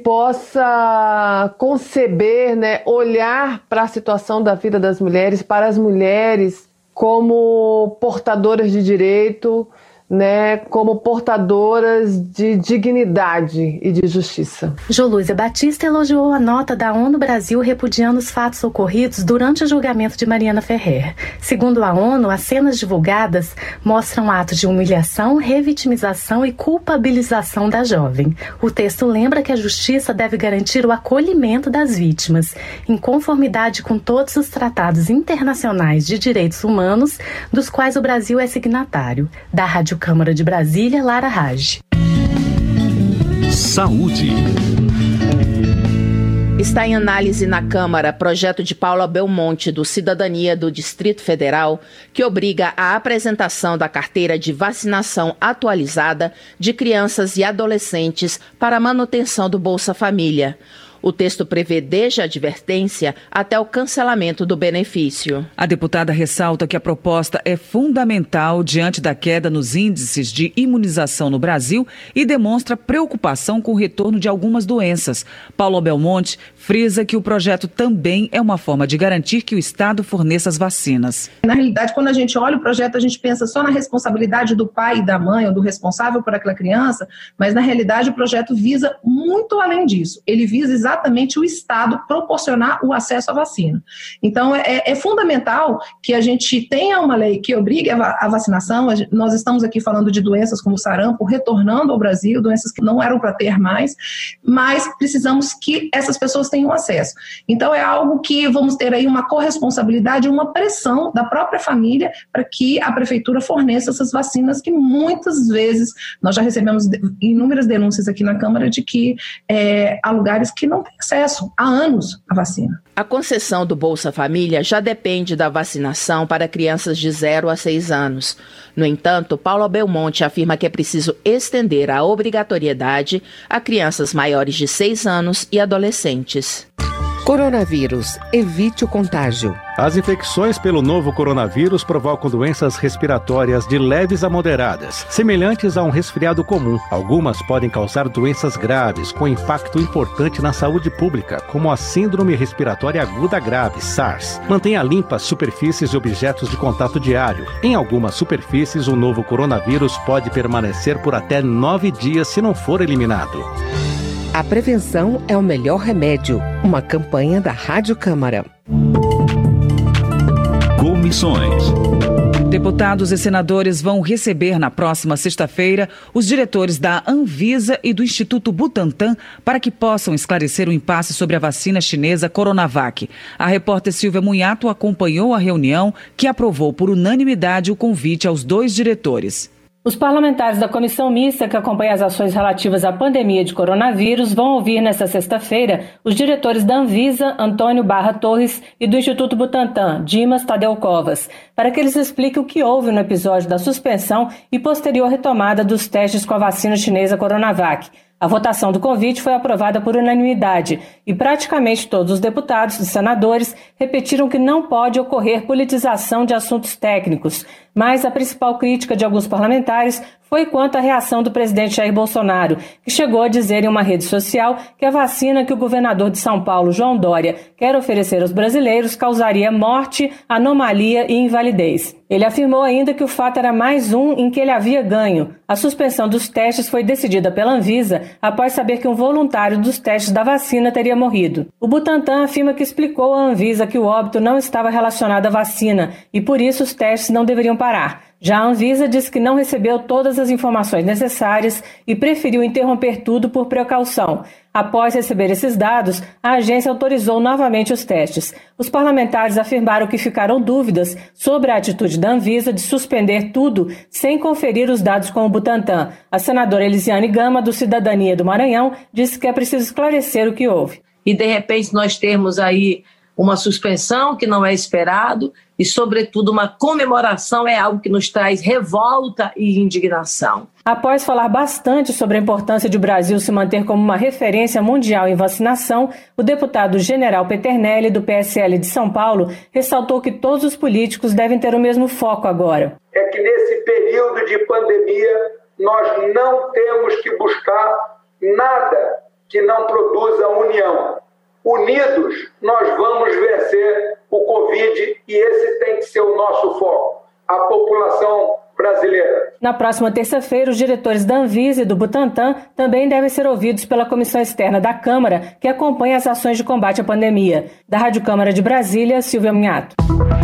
possa conceber, olhar para a situação da vida das mulheres, para as mulheres como portadoras de direito, como portadoras de dignidade e de justiça. Jolúzia Batista elogiou a nota da ONU Brasil repudiando os fatos ocorridos durante o julgamento de Mariana Ferrer. Segundo a ONU, as cenas divulgadas mostram atos de humilhação, revitimização e culpabilização da jovem. O texto lembra que a justiça deve garantir o acolhimento das vítimas, em conformidade com todos os tratados internacionais de direitos humanos, dos quais o Brasil é signatário. Da Rádio Câmara de Brasília, Lara Raj. Saúde. Está em análise na Câmara projeto de Paula Belmonte, do Cidadania do Distrito Federal, que obriga a apresentação da carteira de vacinação atualizada de crianças e adolescentes para a manutenção do Bolsa Família. O texto prevê desde a advertência até o cancelamento do benefício. A deputada ressalta que a proposta é fundamental diante da queda nos índices de imunização no Brasil e demonstra preocupação com o retorno de algumas doenças. Paula Belmonte frisa que o projeto também é uma forma de garantir que o Estado forneça as vacinas. Na realidade, quando a gente olha o projeto, a gente pensa só na responsabilidade do pai e da mãe ou do responsável por aquela criança, mas na realidade o projeto visa muito além disso. Ele visa exatamente o Estado proporcionar o acesso à vacina. Então, é fundamental que a gente tenha uma lei que obrigue a vacinação. Nós estamos aqui falando de doenças como o sarampo retornando ao Brasil, doenças que não eram para ter mais, mas precisamos que essas pessoas tenham acesso. Então, é algo que vamos ter aí uma corresponsabilidade, uma pressão da própria família para que a prefeitura forneça essas vacinas que muitas vezes nós já recebemos inúmeras denúncias aqui na Câmara de que há lugares que não têm acesso há anos à vacina. A concessão do Bolsa Família já depende da vacinação para crianças de 0 a 6 anos. No entanto, Paula Belmonte afirma que é preciso estender a obrigatoriedade a crianças maiores de 6 anos e adolescentes. Coronavírus. Evite o contágio. As infecções pelo novo coronavírus provocam doenças respiratórias de leves a moderadas, semelhantes a um resfriado comum. Algumas podem causar doenças graves, com impacto importante na saúde pública, como a Síndrome Respiratória Aguda Grave, SARS. Mantenha limpas superfícies e objetos de contato diário. Em algumas superfícies, o novo coronavírus pode permanecer por até 9 dias se não for eliminado. A prevenção é o melhor remédio. Uma campanha da Rádio Câmara. Comissões. Deputados e senadores vão receber na próxima sexta-feira os diretores da Anvisa e do Instituto Butantan para que possam esclarecer o impasse sobre a vacina chinesa Coronavac. A repórter Silvia Munhato acompanhou a reunião que aprovou por unanimidade o convite aos dois diretores. Os parlamentares da comissão mista que acompanha as ações relativas à pandemia de coronavírus vão ouvir nesta sexta-feira os diretores da Anvisa, Antônio Barra Torres, e do Instituto Butantan, Dimas Tadeu Covas, para que eles expliquem o que houve no episódio da suspensão e posterior retomada dos testes com a vacina chinesa Coronavac. A votação do convite foi aprovada por unanimidade e praticamente todos os deputados e senadores repetiram que não pode ocorrer politização de assuntos técnicos. Mas a principal crítica de alguns parlamentares foi quanto à reação do presidente Jair Bolsonaro, que chegou a dizer em uma rede social que a vacina que o governador de São Paulo, João Dória, quer oferecer aos brasileiros causaria morte, anomalia e invalidez. Ele afirmou ainda que o fato era mais um em que ele havia ganho. A suspensão dos testes foi decidida pela Anvisa após saber que um voluntário dos testes da vacina teria morrido. O Butantan afirma que explicou à Anvisa que o óbito não estava relacionado à vacina e por isso os testes não deveriam parar. Já a Anvisa disse que não recebeu todas as informações necessárias e preferiu interromper tudo por precaução. Após receber esses dados, a agência autorizou novamente os testes. Os parlamentares afirmaram que ficaram dúvidas sobre a atitude da Anvisa de suspender tudo sem conferir os dados com o Butantan. A senadora Elisiane Gama, do Cidadania do Maranhão, disse que é preciso esclarecer o que houve. E, de repente, nós termos aí uma suspensão que não é esperado e, sobretudo, uma comemoração é algo que nos traz revolta e indignação. Após falar bastante sobre a importância de o Brasil se manter como uma referência mundial em vacinação, o deputado General Peternelli, do PSL de São Paulo, ressaltou que todos os políticos devem ter o mesmo foco agora. É que nesse período de pandemia nós não temos que buscar nada que não produza união. Unidos, nós vamos vencer o Covid e esse tem que ser o nosso foco, a população brasileira. Na próxima terça-feira, os diretores da Anvisa e do Butantan também devem ser ouvidos pela Comissão Externa da Câmara, que acompanha as ações de combate à pandemia. Da Rádio Câmara de Brasília, Silvia Munhato.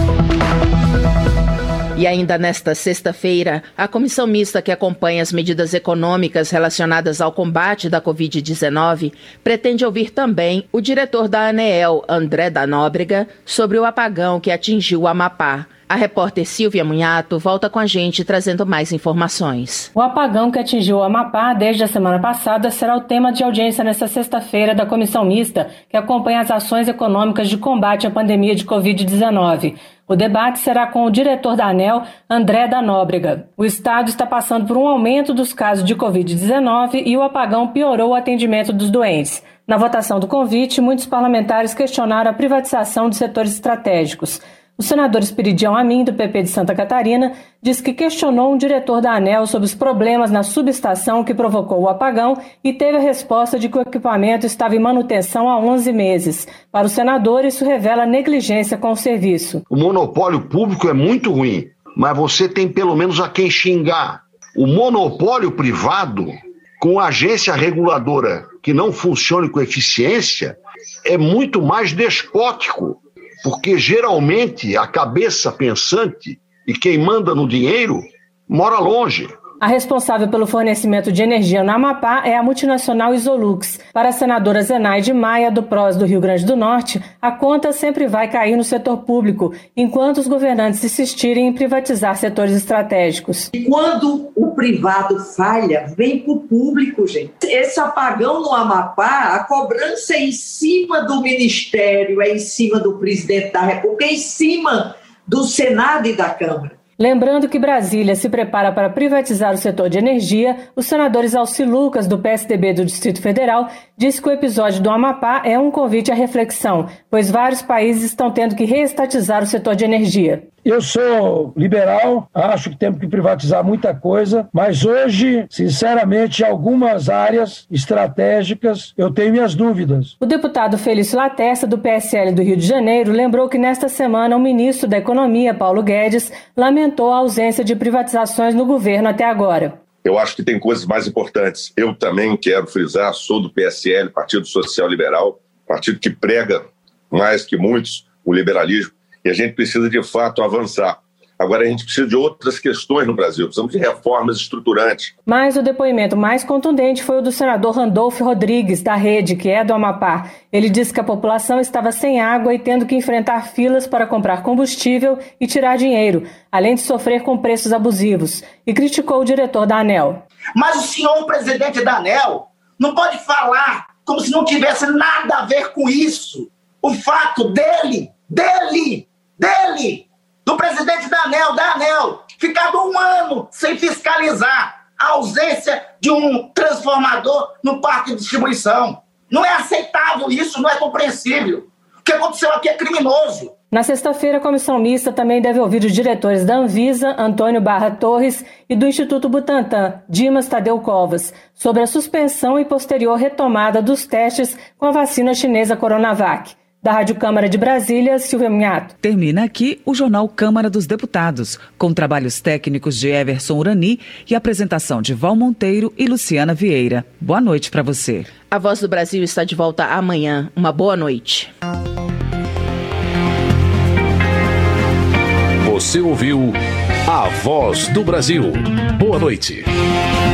E ainda nesta sexta-feira, a comissão mista que acompanha as medidas econômicas relacionadas ao combate da Covid-19 pretende ouvir também o diretor da ANEEL, André da Nóbrega, sobre o apagão que atingiu o Amapá. A repórter Silvia Munhato volta com a gente trazendo mais informações. O apagão que atingiu o Amapá desde a semana passada será o tema de audiência nesta sexta-feira da comissão mista que acompanha as ações econômicas de combate à pandemia de Covid-19. O debate será com o diretor da ANEEL, André da Nóbrega. O estado está passando por um aumento dos casos de Covid-19 e o apagão piorou o atendimento dos doentes. Na votação do convite, muitos parlamentares questionaram a privatização de setores estratégicos. O senador Esperidião Amin, do PP de Santa Catarina, disse que questionou um diretor da ANEEL sobre os problemas na subestação que provocou o apagão e teve a resposta de que o equipamento estava em manutenção há 11 meses. Para o senador, isso revela negligência com o serviço. O monopólio público é muito ruim, mas você tem pelo menos a quem xingar. O monopólio privado, com agência reguladora que não funcione com eficiência, é muito mais despótico. Porque geralmente a cabeça pensante e quem manda no dinheiro mora longe. A responsável pelo fornecimento de energia no Amapá é a multinacional Isolux. Para a senadora Zenaide Maia, do PROS do Rio Grande do Norte, a conta sempre vai cair no setor público, enquanto os governantes insistirem em privatizar setores estratégicos. E quando o privado falha, vem para o público, gente. Esse apagão no Amapá, a cobrança é em cima do Ministério, é em cima do presidente da República, é em cima do Senado e da Câmara. Lembrando que Brasília se prepara para privatizar o setor de energia, o senador Alci Lucas, do PSDB do Distrito Federal, disse que o episódio do Amapá é um convite à reflexão, pois vários países estão tendo que reestatizar o setor de energia. Eu sou liberal, acho que temos que privatizar muita coisa, mas hoje, sinceramente, algumas áreas estratégicas eu tenho minhas dúvidas. O deputado Felício Laterça, do PSL do Rio de Janeiro, lembrou que nesta semana o ministro da Economia, Paulo Guedes, lamentou a ausência de privatizações no governo até agora. Eu acho que tem coisas mais importantes. Eu também quero frisar, sou do PSL, Partido Social Liberal, partido que prega mais que muitos o liberalismo, e a gente precisa de fato avançar. Agora a gente precisa de outras questões no Brasil, precisamos de reformas estruturantes. Mas o depoimento mais contundente foi o do senador Randolfo Rodrigues, da Rede, que é do Amapá. Ele disse que a população estava sem água e tendo que enfrentar filas para comprar combustível e tirar dinheiro, além de sofrer com preços abusivos, e criticou o diretor da ANEEL. Mas o senhor presidente da ANEEL não pode falar como se não tivesse nada a ver com isso. O fato do presidente da ANEEL, ficado 1 ano sem fiscalizar a ausência de um transformador no parque de distribuição. Não é aceitável isso, não é compreensível. O que aconteceu aqui é criminoso. Na sexta-feira, a comissão mista também deve ouvir os diretores da Anvisa, Antônio Barra Torres, e do Instituto Butantan, Dimas Tadeu Covas, sobre a suspensão e posterior retomada dos testes com a vacina chinesa Coronavac. Da Rádio Câmara de Brasília, Silvia Minhato. Termina aqui o Jornal Câmara dos Deputados, com trabalhos técnicos de Everson Urani e apresentação de Val Monteiro e Luciana Vieira. Boa noite para você. A Voz do Brasil está de volta amanhã. Uma boa noite. Você ouviu A Voz do Brasil. Boa noite.